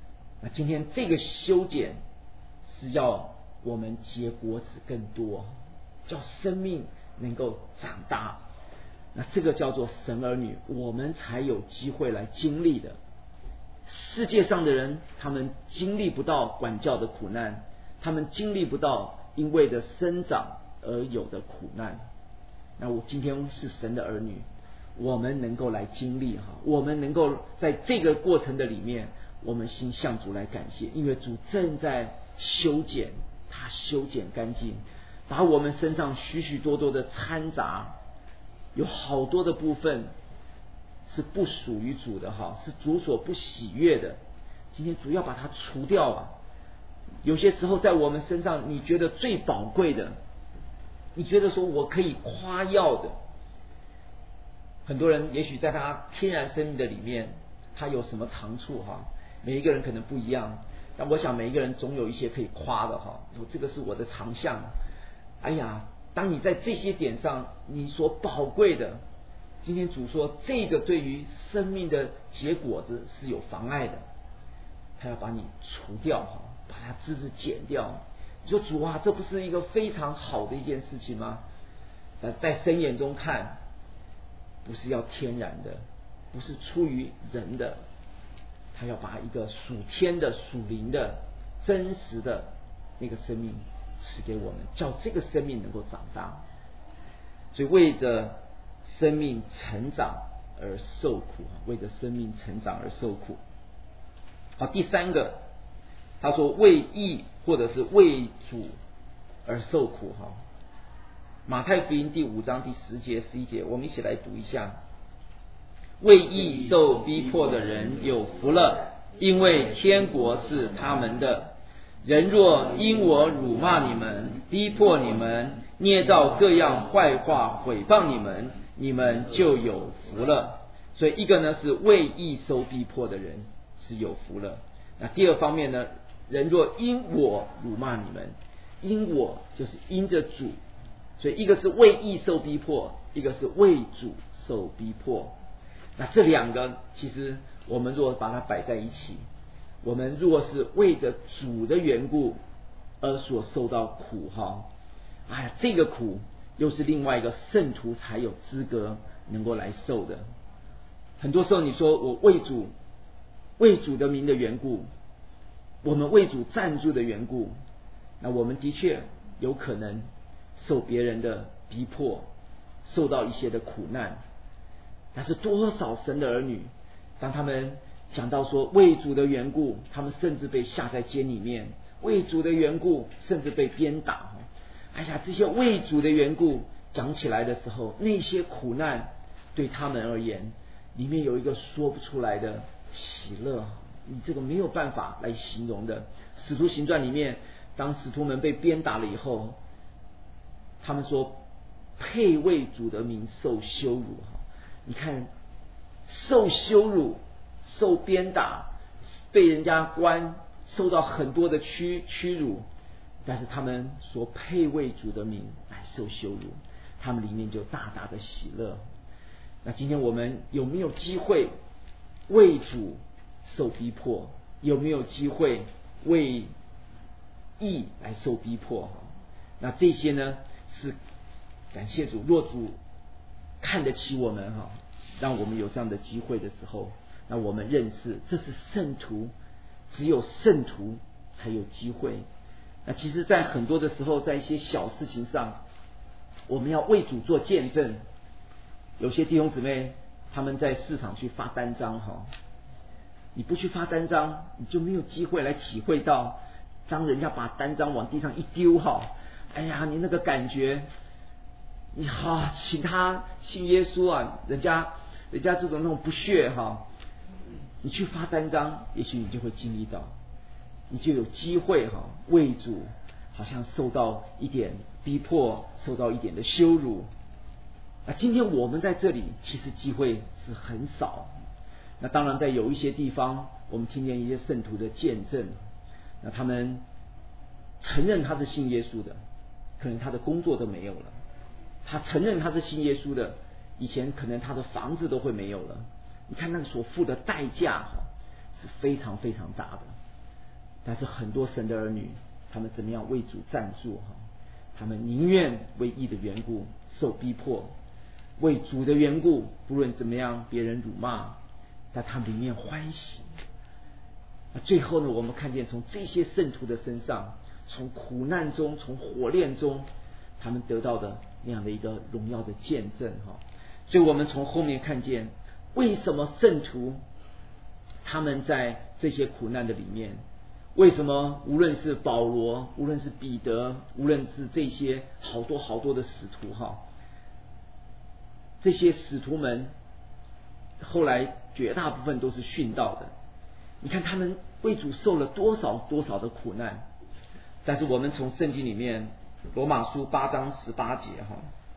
那今天这个修剪是要我们结果子更多，叫生命能够长大。那这个叫做神儿女，我们才有机会来经历的。世界上的人，他们经历不到管教的苦难，他们经历不到因为的生长而有的苦难。那我今天是神的儿女，我们能够来经历哈，我们能够在这个过程的里面，我们心向主来感谢，因为主正在修剪，他修剪干净，把我们身上许许多多的掺杂，有好多的部分是不属于主的哈，是主所不喜悦的。今天主要把它除掉啊。有些时候在我们身上，你觉得最宝贵的，你觉得说我可以夸耀的，很多人也许在他天然生命的里面，他有什么长处哈？每一个人可能不一样，但我想每一个人总有一些可以夸的哈。我这个是我的长项。哎呀，当你在这些点上，你所宝贵的，今天主说这个对于生命的结果子是有妨碍的，他要把你除掉哈，把它枝枝剪掉。你说主啊，这不是一个非常好的一件事情吗？但在神眼中看，不是要天然的，不是出于人的，他要把一个属天的、属灵的、真实的那个生命赐给我们，叫这个生命能够长大。所以为着生命成长而受苦，为着生命成长而受苦。好，第三个，他说为义或者是为主而受苦哈。马太福音第五章第十节、十一节，我们一起来读一下。为义受逼迫的人有福了，因为天国是他们的。人若因我辱骂你们、逼迫你们、捏造各样坏话毁谤你们，你们就有福了。所以一个呢是为义受逼迫的人是有福了。那第二方面呢，人若因我辱骂你们，因我就是因着主，所以一个是为义受逼迫，一个是为主受逼迫。那这两个其实我们若把它摆在一起，我们若是为着主的缘故而所受到苦哈，哎呀，这个苦又是另外一个圣徒才有资格能够来受的。很多时候你说我为主为主的名的缘故，我们为主站住的缘故，那我们的确有可能受别人的逼迫，受到一些的苦难。但是多少神的儿女，当他们讲到说为主的缘故，他们甚至被下在监里面，为主的缘故甚至被鞭打。哎呀，这些为主的缘故讲起来的时候，那些苦难对他们而言，里面有一个说不出来的喜乐，你这个没有办法来形容的。使徒行传里面，当使徒们被鞭打了以后，他们说配为主的名受羞辱。你看，受羞辱、受鞭打、被人家关，受到很多的屈屈辱，但是他们说配为主的名来受羞辱，他们里面就大大的喜乐。那今天我们有没有机会为主受逼迫？有没有机会为义来受逼迫？那这些呢，是感谢主，若主看得起我们哈，让我们有这样的机会的时候，那我们认识这是圣徒，只有圣徒才有机会。那其实在很多的时候，在一些小事情上，我们要为主做见证。有些弟兄姊妹他们在市场去发单张哈，你不去发单张，你就没有机会来体会到，当人家把单张往地上一丢哈，哎呀，你那个感觉，你好，请他信耶稣啊，人家人家这种那种不屑哈，你去发单张，也许你就会经历到，你就有机会哈，为主好像受到一点逼迫，受到一点的羞辱。那今天我们在这里，其实机会是很少。那当然，在有一些地方，我们听见一些圣徒的见证，那他们承认他是信耶稣的，可能他的工作都没有了；他承认他是信耶稣的，以前可能他的房子都会没有了。你看那个所付的代价是非常非常大的。 但是很多神的儿女，他们怎么样为主站住哈？他们宁愿为义的缘故受逼迫，为主的缘故，不论怎么样别人辱骂，但他们里面欢喜。那最后呢，我们看见从这些圣徒的身上，从苦难中，从火炼中，他们得到的那样的一个荣耀的见证哈。所以我们从后面看见，为什么圣徒他们在这些苦难的里面，为什么无论是保罗，无论是彼得，无论是这些好多好多的使徒哈，这些使徒们后来绝大部分都是殉道的。你看他们为主受了多少多少的苦难，但是我们从圣经里面罗马书八章十八节哈，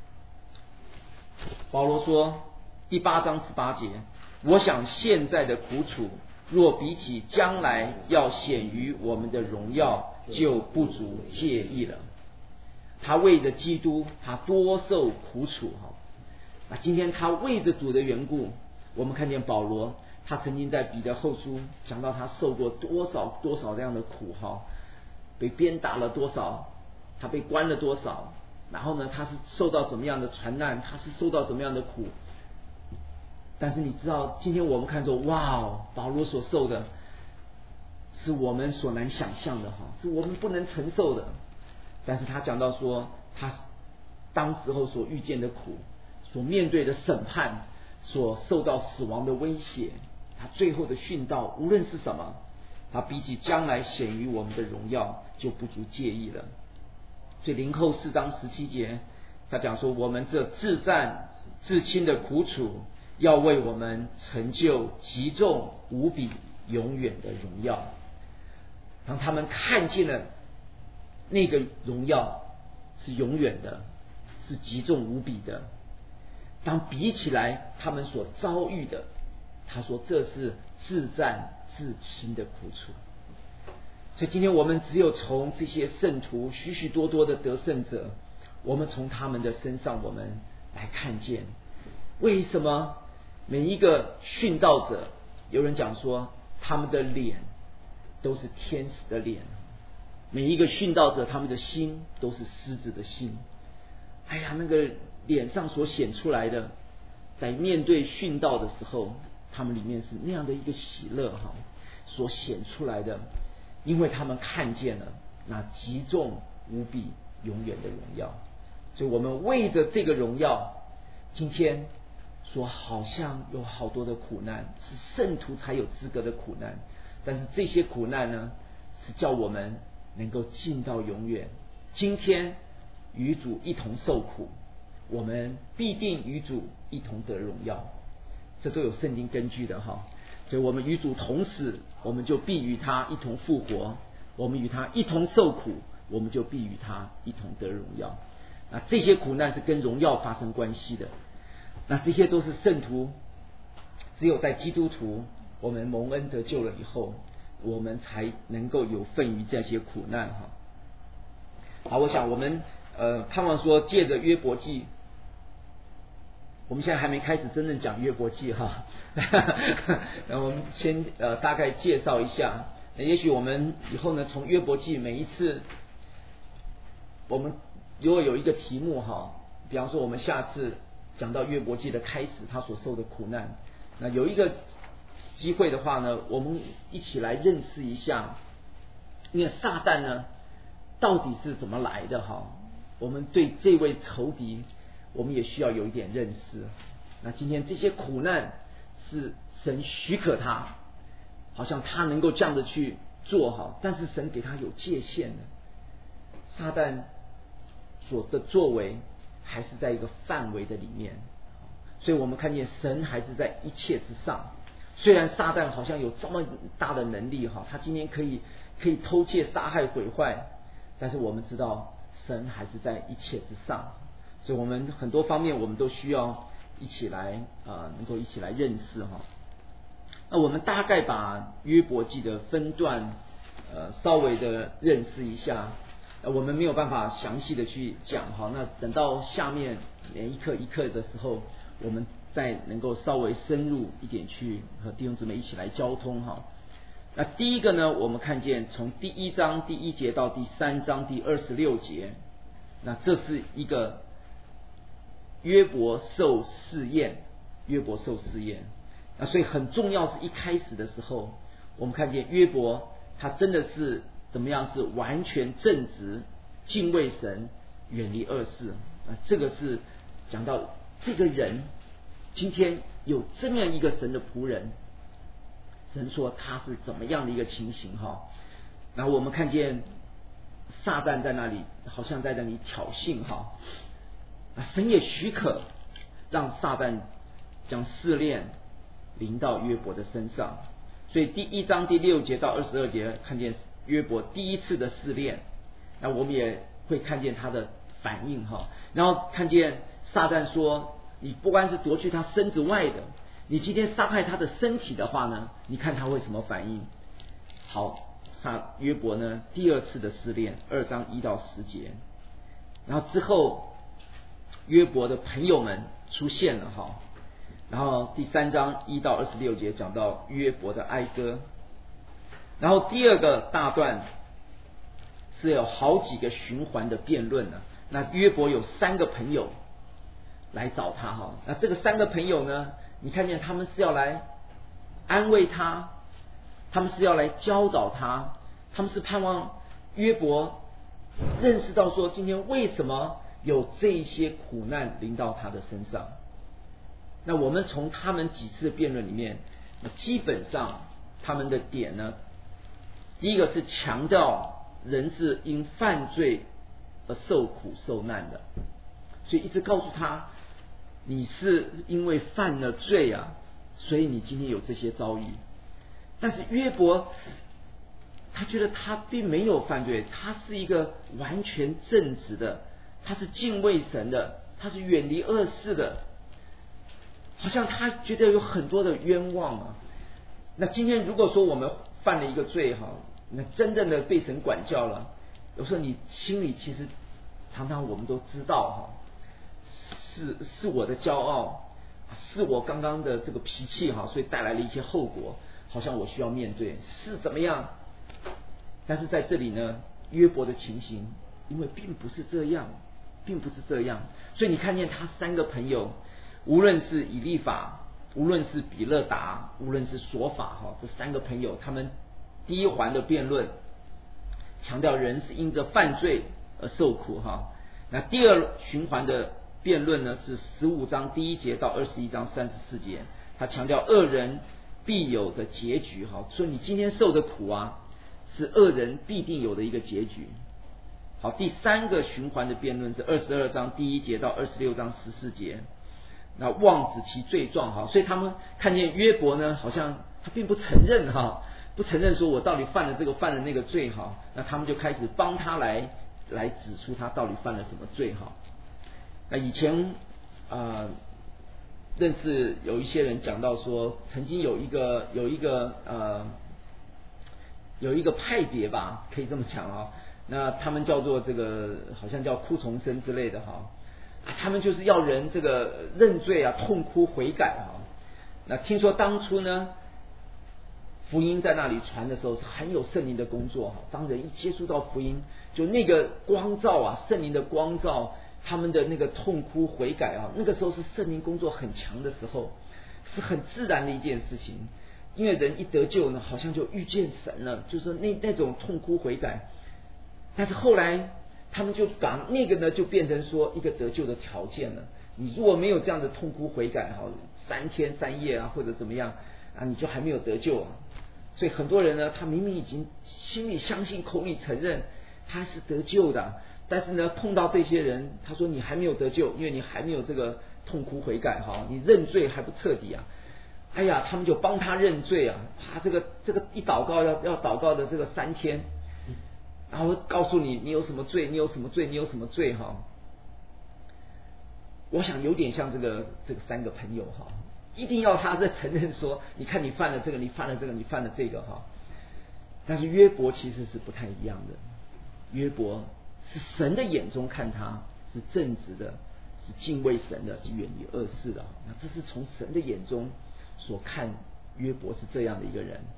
保罗说，第八章十八节，我想现在的苦楚若比起将来要显于我们的荣耀，就不足介意了。他为着基督，他多受苦楚哈。那今天他为着主的缘故，我们看见保罗，他曾经在彼得后书讲到他受过多少多少这样的苦哈，被鞭打了多少，他被关了多少，然后呢，他是受到怎么样的传难，他是受到怎么样的苦。但是你知道，今天我们看说，哇，保罗所受的是我们所难想象的哈，是我们不能承受的。但是他讲到说，他当时候所遇见的苦，所面对的审判，所受到死亡的威胁，他最后的殉道，无论是什么，他比起将来显于我们的荣耀，就不足介意了。所以林后四章十七节，他讲说，我们这至战至轻的苦楚，要为我们成就极重无比永远的荣耀。当他们看见了那个荣耀是永远的，是极重无比的，当比起来他们所遭遇的，他说这是至战至轻的苦楚。所以今天我们只有从这些圣徒许许多多的得胜者，我们从他们的身上我们来看见，为什么每一个殉道者，有人讲说他们的脸都是天使的脸，每一个殉道者他们的心都是狮子的心。哎呀，那个脸上所显出来的，在面对殉道的时候，他们里面是那样的一个喜乐哈，所显出来的，因为他们看见了那极重无比永远的荣耀。所以我们为着这个荣耀，今天说好像有好多的苦难，是圣徒才有资格的苦难，但是这些苦难呢，是叫我们能够进到永远。今天与主一同受苦，我们必定与主一同得荣耀，这都有圣经根据的哈。所以我们与主同死，我们就必与他一同复活；我们与他一同受苦，我们就必与他一同得荣耀。那这些苦难是跟荣耀发生关系的。那这些都是圣徒，只有在基督徒我们蒙恩得救了以后，我们才能够有份于这些苦难哈。好，我想我们呃盼望说，借着约伯记，我们现在还没开始真正讲约伯记哈，那我们先呃大概介绍一下。那也许我们以后呢，从约伯记每一次，我们如果有一个题目哈，比方说我们下次讲到约伯记的开始，他所受的苦难，那有一个机会的话呢，我们一起来认识一下，因为撒旦呢到底是怎么来的哈？我们对这位仇敌，我们也需要有一点认识。那今天这些苦难是神许可他，好像他能够这样的去做哈，但是神给他有界限的。撒旦所的作为还是在一个范围的里面，所以我们看见神还是在一切之上。虽然撒旦好像有这么大的能力哈，他今天可以可以偷窃、杀害、毁坏，但是我们知道神还是在一切之上。所以我们很多方面我们都需要一起来啊、呃，能够一起来认识哈。那我们大概把约伯记的分段呃稍微的认识一下。我们没有办法详细的去讲哈，那等到下面每一课一课的时候，我们再能够稍微深入一点去和弟兄姊妹一起来交通哈。 那第一个呢，我们看见从第一章第一节到第三章第二十六节，那这是一个约伯受试验，约伯受试验。那所以很重要是一开始的时候，我们看见约伯他真的是怎么样，是完全正直，敬畏神，远离恶事。那这个是讲到这个人今天有这么样一个神的仆人，神说他是怎么样的一个情形哈。然后我们看见撒旦在那里好像在那里挑衅哈，神也许可让撒旦将试炼临到约伯的身上。所以第一章第六节到二十二节看见约伯第一次的试炼，那我们也会看见他的反应哈。然后看见撒旦说，你不光是夺去他身子外的，你今天伤害他的身体的话呢，你看他会什么反应？好，撒约伯呢第二次的试炼，二章一到十节。然后之后约伯的朋友们出现了哈。然后第三章一到二十六节讲到约伯的哀歌。然后第二个大段是有好几个循环的辩论呢。那约伯有三个朋友来找他哈，那这个三个朋友呢，你看见他们是要来安慰他，他们是要来教导他，他们是盼望约伯认识到说今天为什么有这一些苦难临到他的身上。那我们从他们几次辩论里面，基本上他们的点呢，第一个是强调人是因犯罪而受苦受难的，所以一直告诉他，你是因为犯了罪啊，所以你今天有这些遭遇。但是约伯他觉得他并没有犯罪，他是一个完全正直的，他是敬畏神的，他是远离恶事的，好像他觉得有很多的冤枉啊。那今天如果说我们犯了一个罪哈，那真正的被神管教了，有时候你心里其实常常我们都知道哈，是是我的骄傲，是我刚刚的这个脾气哈，所以带来了一些后果，好像我需要面对，是怎么样？但是在这里呢，约伯的情形，因为并不是这样，并不是这样，所以你看见他三个朋友，无论是以利法，无论是比勒达，无论是索法哈，这三个朋友，他们第一环的辩论强调人是因着犯罪而受苦哈。那第二循环的辩论呢，是十五章第一节到二十一章三十四节，他强调恶人必有的结局哈，说你今天受的苦啊，是恶人必定有的一个结局。好，第三个循环的辩论是二十二章第一节到二十六章十四节，那妄指其罪状哈，所以他们看见约伯呢，好像他并不承认哈，不承认说我到底犯了这个犯了那个罪哈，那他们就开始帮他来来指出他到底犯了什么罪哈。那以前啊、呃，认识有一些人讲到说，曾经有一个有一个呃有一个派别吧，可以这么讲啊，那他们叫做这个好像叫哭重生之类的哈。他们就是要人这个认罪啊，痛哭悔改啊。那听说当初呢，福音在那里传的时候是很有圣灵的工作哈。当人一接触到福音，就那个光照啊，圣灵的光照，他们的那个痛哭悔改啊，那个时候是圣灵工作很强的时候，是很自然的一件事情。因为人一得救呢，好像就遇见神了，就是那那种痛哭悔改。但是后来他们就把那个呢，就变成说一个得救的条件了。你如果没有这样的痛哭悔改，哈，三天三夜啊，或者怎么样啊，你就还没有得救啊。所以很多人呢，他明明已经心里相信，口里承认他是得救的，但是呢，碰到这些人，他说你还没有得救，因为你还没有这个痛哭悔改哈，你认罪还不彻底啊。哎呀，他们就帮他认罪啊，他这个这个一祷告要要祷告的这个三天。然后告诉你你有什么罪，你有什么罪，你有什么罪哈。我想有点像这个这个三个朋友哈，一定要他在承认说，你看你犯了这个，你犯了这个，你犯了这个哈。但是约伯其实是不太一样的，约伯是神的眼中看他是正直的，是敬畏神的，是远离恶事的。那这是从神的眼中所看约伯是这样的一个人。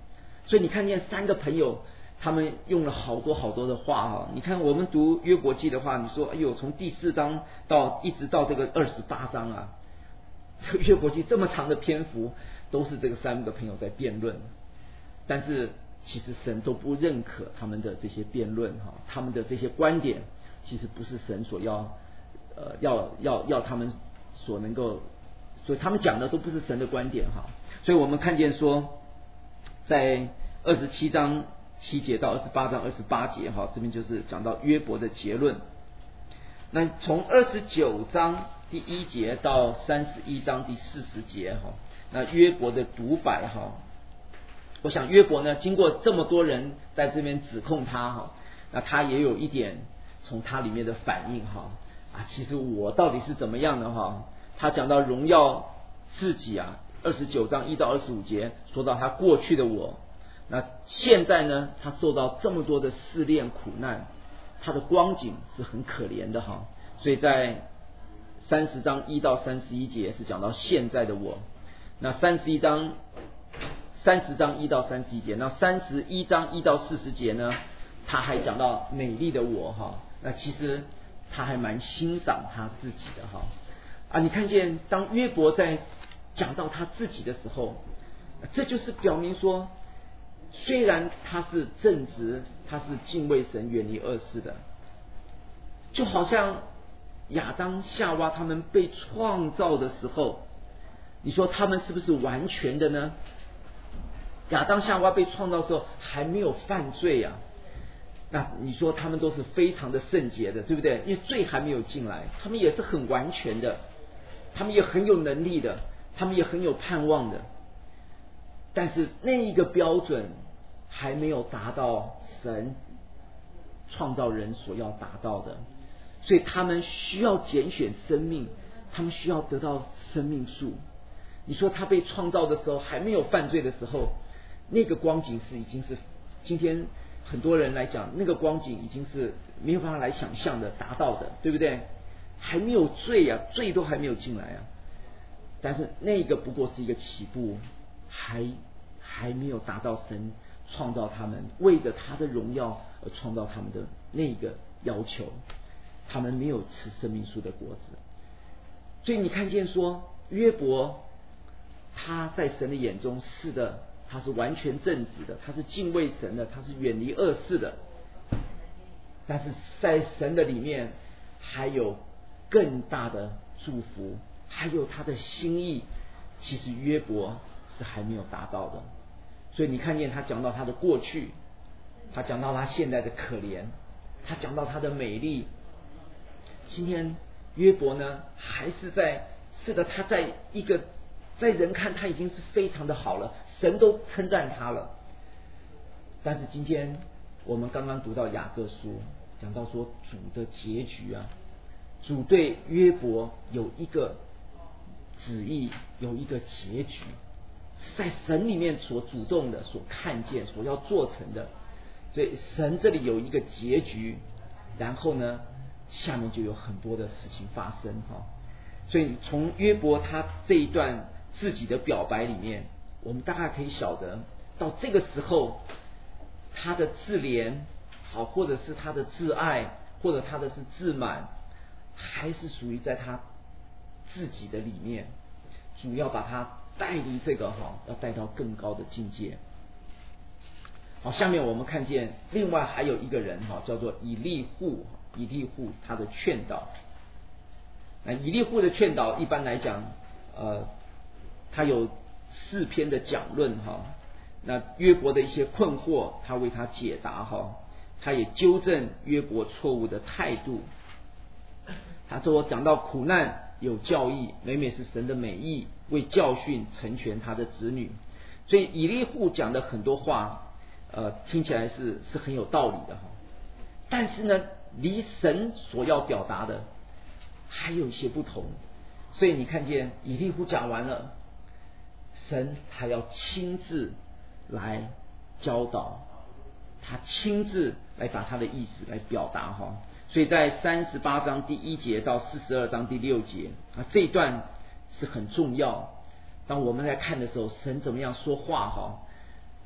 所以你看见三个朋友，他们用了好多好多的话哈。你看我们读约伯记的话，你说哎呦，从第四章到一直到这个二十八章啊，这个约伯记这么长的篇幅，都是这个三个朋友在辩论。但是其实神都不认可他们的这些辩论哈，他们的这些观点，其实不是神所要呃要要要他们所能够，所以他们讲的都不是神的观点哈。所以我们看见说，在二十七章七节到二十八章二十八节哈，这边就是讲到约伯的结论。那从二十九章第一节到三十一章第四十节哈，那约伯的独白哈，我想约伯呢，经过这么多人在这边指控他哈，那他也有一点从他里面的反应哈啊，其实我到底是怎么样的哈？他讲到荣耀自己啊，二十九章一到二十五节说到他过去的我，那现在呢，他受到这么多的试炼苦难，他的光景是很可怜的哈。所以在三十章一到三十一节是讲到现在的我，那三十一章三十章一到三十一节，那三十一章一到四十节呢，他还讲到美丽的我哈。那其实他还蛮欣赏他自己的哈啊，你看见当约伯在讲到他自己的时候，这就是表明说，虽然他是正直，他是敬畏神、远离恶事的，就好像亚当夏娃他们被创造的时候，你说他们是不是完全的呢？亚当夏娃被创造的时候还没有犯罪啊，那你说他们都是非常的圣洁的，对不对？因为罪还没有进来，他们也是很完全的，他们也很有能力的，他们也很有盼望的，但是那一个标准还没有达到神创造人所要达到的，所以他们需要拣选生命，他们需要得到生命树。你说他被创造的时候还没有犯罪的时候，那个光景是已经是今天很多人来讲，那个光景已经是没有办法来想象的达到的，对不对？还没有罪啊，罪都还没有进来啊，但是那个不过是一个起步，还还没有达到神创造他们为着他的荣耀而创造他们的那个要求，他们没有吃生命树的果子。所以你看见说约伯他在神的眼中是的，他是完全正直的，他是敬畏神的，他是远离恶事的，但是在神的里面还有更大的祝福，还有他的心意，其实约伯是还没有达到的。所以你看见他讲到他的过去，他讲到他现在的可怜，他讲到他的美丽。今天约伯呢，还是在是的，他在一个在人看他已经是非常的好了，神都称赞他了。但是今天我们刚刚读到雅各书，讲到说主的结局啊，主对约伯有一个旨意，有一个结局，是在神里面所主动的、所看见、所要做成的。所以神这里有一个结局，然后呢，下面就有很多的事情发生哈。所以从约伯他这一段自己的表白里面，我们大概可以晓得，到这个时候，他的自怜，好，或者是他的自爱，或者他的是自满，还是属于在他自己的里面，主要把他带离这个哈，要带到更高的境界。好，下面我们看见另外还有一个人哈，叫做以利户，以利户他的劝导。那以利户的劝导，一般来讲，呃，他有四篇的讲论哈。那约伯的一些困惑，他为他解答哈。他也纠正约伯错误的态度。他说讲到苦难有教义，每每是神的美意，为教训成全他的子女。所以以利户讲的很多话，呃，听起来是是很有道理的哈。但是呢，离神所要表达的还有一些不同。所以你看见以利户讲完了，神还要亲自来教导，他亲自来把他的意思来表达哈。所以在三十八章第一节到四十二章第六节啊，这一段是很重要。当我们来看的时候，神怎么样说话哈，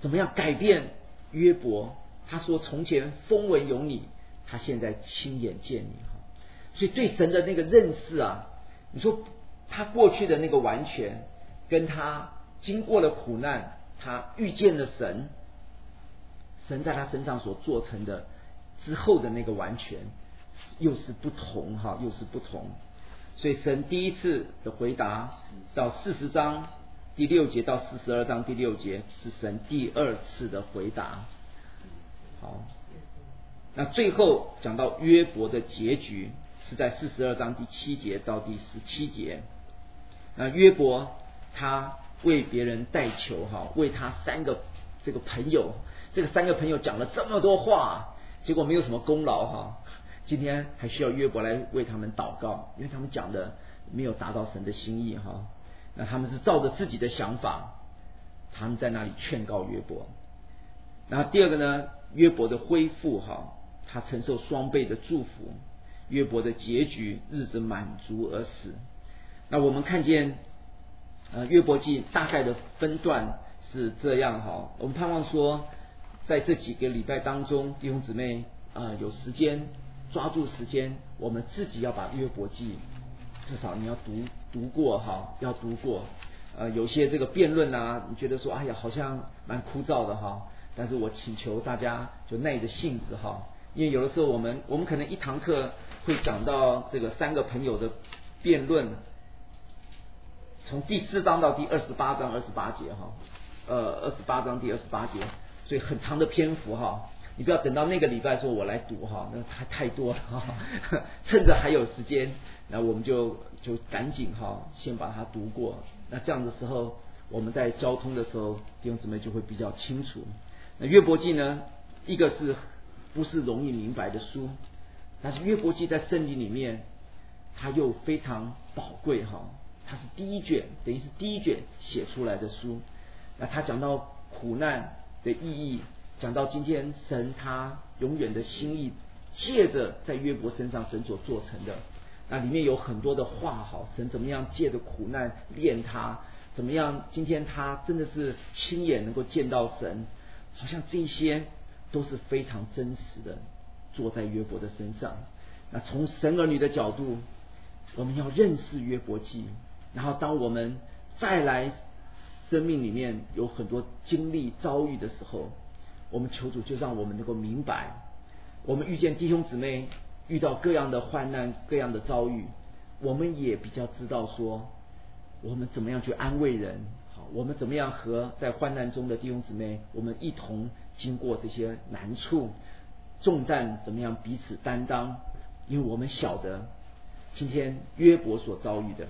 怎么样改变约伯？他说从前风闻有你，他现在亲眼见你。所以对神的那个认识啊，你说他过去的那个完全，跟他经过了苦难，他遇见了神，神在他身上所做成的之后的那个完全又是不同哈，又是不同。所以神第一次的回答到四十章第六节到四十二章第六节是神第二次的回答。好，那最后讲到约伯的结局是在四十二章第七节到第十七节。那约伯他为别人代求哈，为他三个这个朋友，这个三个朋友讲了这么多话，结果没有什么功劳哈。今天还需要约伯来为他们祷告，因为他们讲的没有达到神的心意哈。那他们是照着自己的想法，他们在那里劝告约伯。然后第二个呢，约伯的恢复哈，他承受双倍的祝福。约伯的结局，日子满足而死。那我们看见呃约伯记大概的分段是这样哈。我们盼望说，在这几个礼拜当中，弟兄姊妹呃有时间抓住时间，我们自己要把约伯记至少你要读读过哈，要读过。呃，有些这个辩论啊，你觉得说哎呀好像蛮枯燥的哈，但是我请求大家就耐着性子哈，因为有的时候我们我们可能一堂课会讲到这个三个朋友的辩论，从第四章到第二十八章二十八节哈，呃二十八章第二十八节，所以很长的篇幅哈。你不要等到那个礼拜说我来读哈，那太太多了哈。趁着还有时间，那我们就就赶紧哈，先把它读过。那这样的时候，我们在交通的时候，弟兄姊妹就会比较清楚。那约伯记呢，一个是不是容易明白的书，但是约伯记在圣经里面，它又非常宝贵哈。它是第一卷，等于是第一卷写出来的书。那它讲到苦难的意义。讲到今天神他永远的心意，借着在约伯身上神所做成的，那里面有很多的话哈，神怎么样借着苦难练他，怎么样今天他真的是亲眼能够见到神，好像这些都是非常真实的做在约伯的身上。那从神儿女的角度，我们要认识约伯记，然后当我们再来生命里面有很多经历遭遇的时候，我们求主就让我们能够明白，我们遇见弟兄姊妹遇到各样的患难各样的遭遇，我们也比较知道说我们怎么样去安慰人，好，我们怎么样和在患难中的弟兄姊妹我们一同经过这些难处重担，怎么样彼此担当。因为我们晓得今天约伯所遭遇的，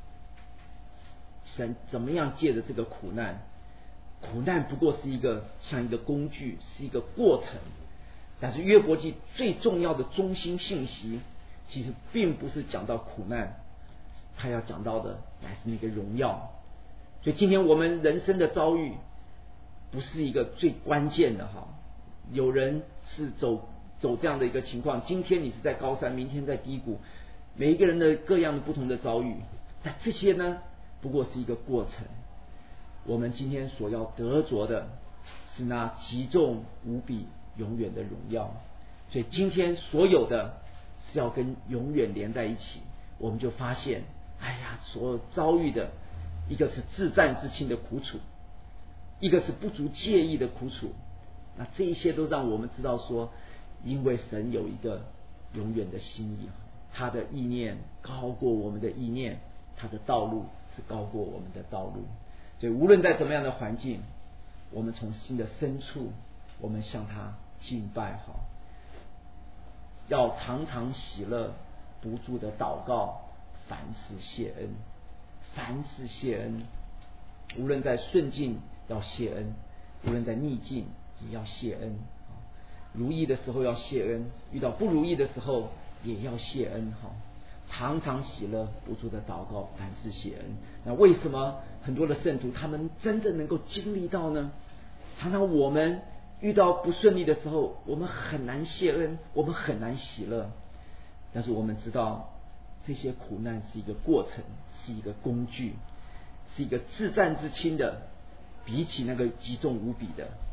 神怎么样借着这个苦难，苦难不过是一个像一个工具，是一个过程。但是约伯记最重要的中心信息，其实并不是讲到苦难，他要讲到的乃是那个荣耀。所以今天我们人生的遭遇不是一个最关键的哈。有人是走走这样的一个情况，今天你是在高山，明天在低谷，每一个人的各样的不同的遭遇，但这些呢不过是一个过程。我们今天所要得着的是那极重无比永远的荣耀。所以今天所有的是要跟永远连在一起。我们就发现，哎呀，所有遭遇的，一个是至战至轻的苦楚，一个是不足介意的苦楚。那这一些都让我们知道说，因为神有一个永远的心意，他的意念高过我们的意念，他的道路是高过我们的道路。所以无论在怎么样的环境，我们从心的深处，我们向他敬拜好，要常常喜乐，不住的祷告，凡事谢恩，凡事谢恩。无论在顺境要谢恩，无论在逆境也要谢恩。如意的时候要谢恩，遇到不如意的时候也要谢恩哈。常常喜乐，不住的祷告，凡事谢恩。那为什么很多的圣徒他们真正能够经历到呢？常常我们遇到不顺利的时候，我们很难谢恩，我们很难喜乐。但是我们知道，这些苦难是一个过程，是一个工具，是一个至战至轻的，比起那个极重无比的，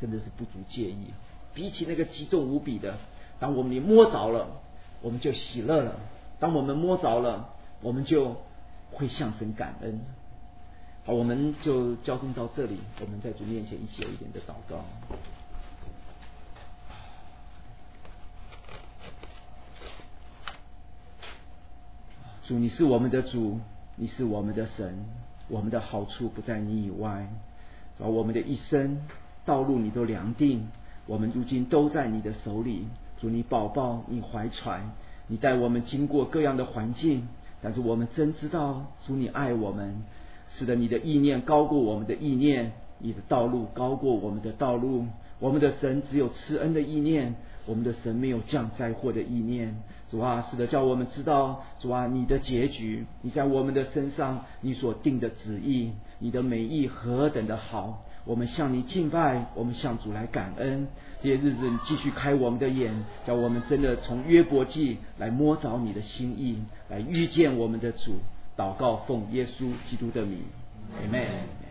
真的是不足介意。比起那个极重无比的，当我们摸着了，我们就喜乐了；当我们摸着了，我们就会向神感恩。好，我们就交通到这里，我们在主面前一起有一点的祷告。主，你是我们的主，你是我们的神，我们的好处不在你以外。我们的一生道路你都量定，我们如今都在你的手里。主，你保抱，你怀揣，你带我们经过各样的环境，但是我们真知道主你爱我们。是的，你的意念高过我们的意念，你的道路高过我们的道路。我们的神只有赐恩的意念，我们的神没有降灾祸的意念。主啊，是的，叫我们知道，主啊，你的结局，你在我们的身上你所定的旨意，你的美意何等的好。我们向你敬拜，我们向主来感恩。这些日子你继续开我们的眼，叫我们真的从约伯记来摸着你的心意，来遇见我们的主。祷告奉耶稣基督的名，阿们。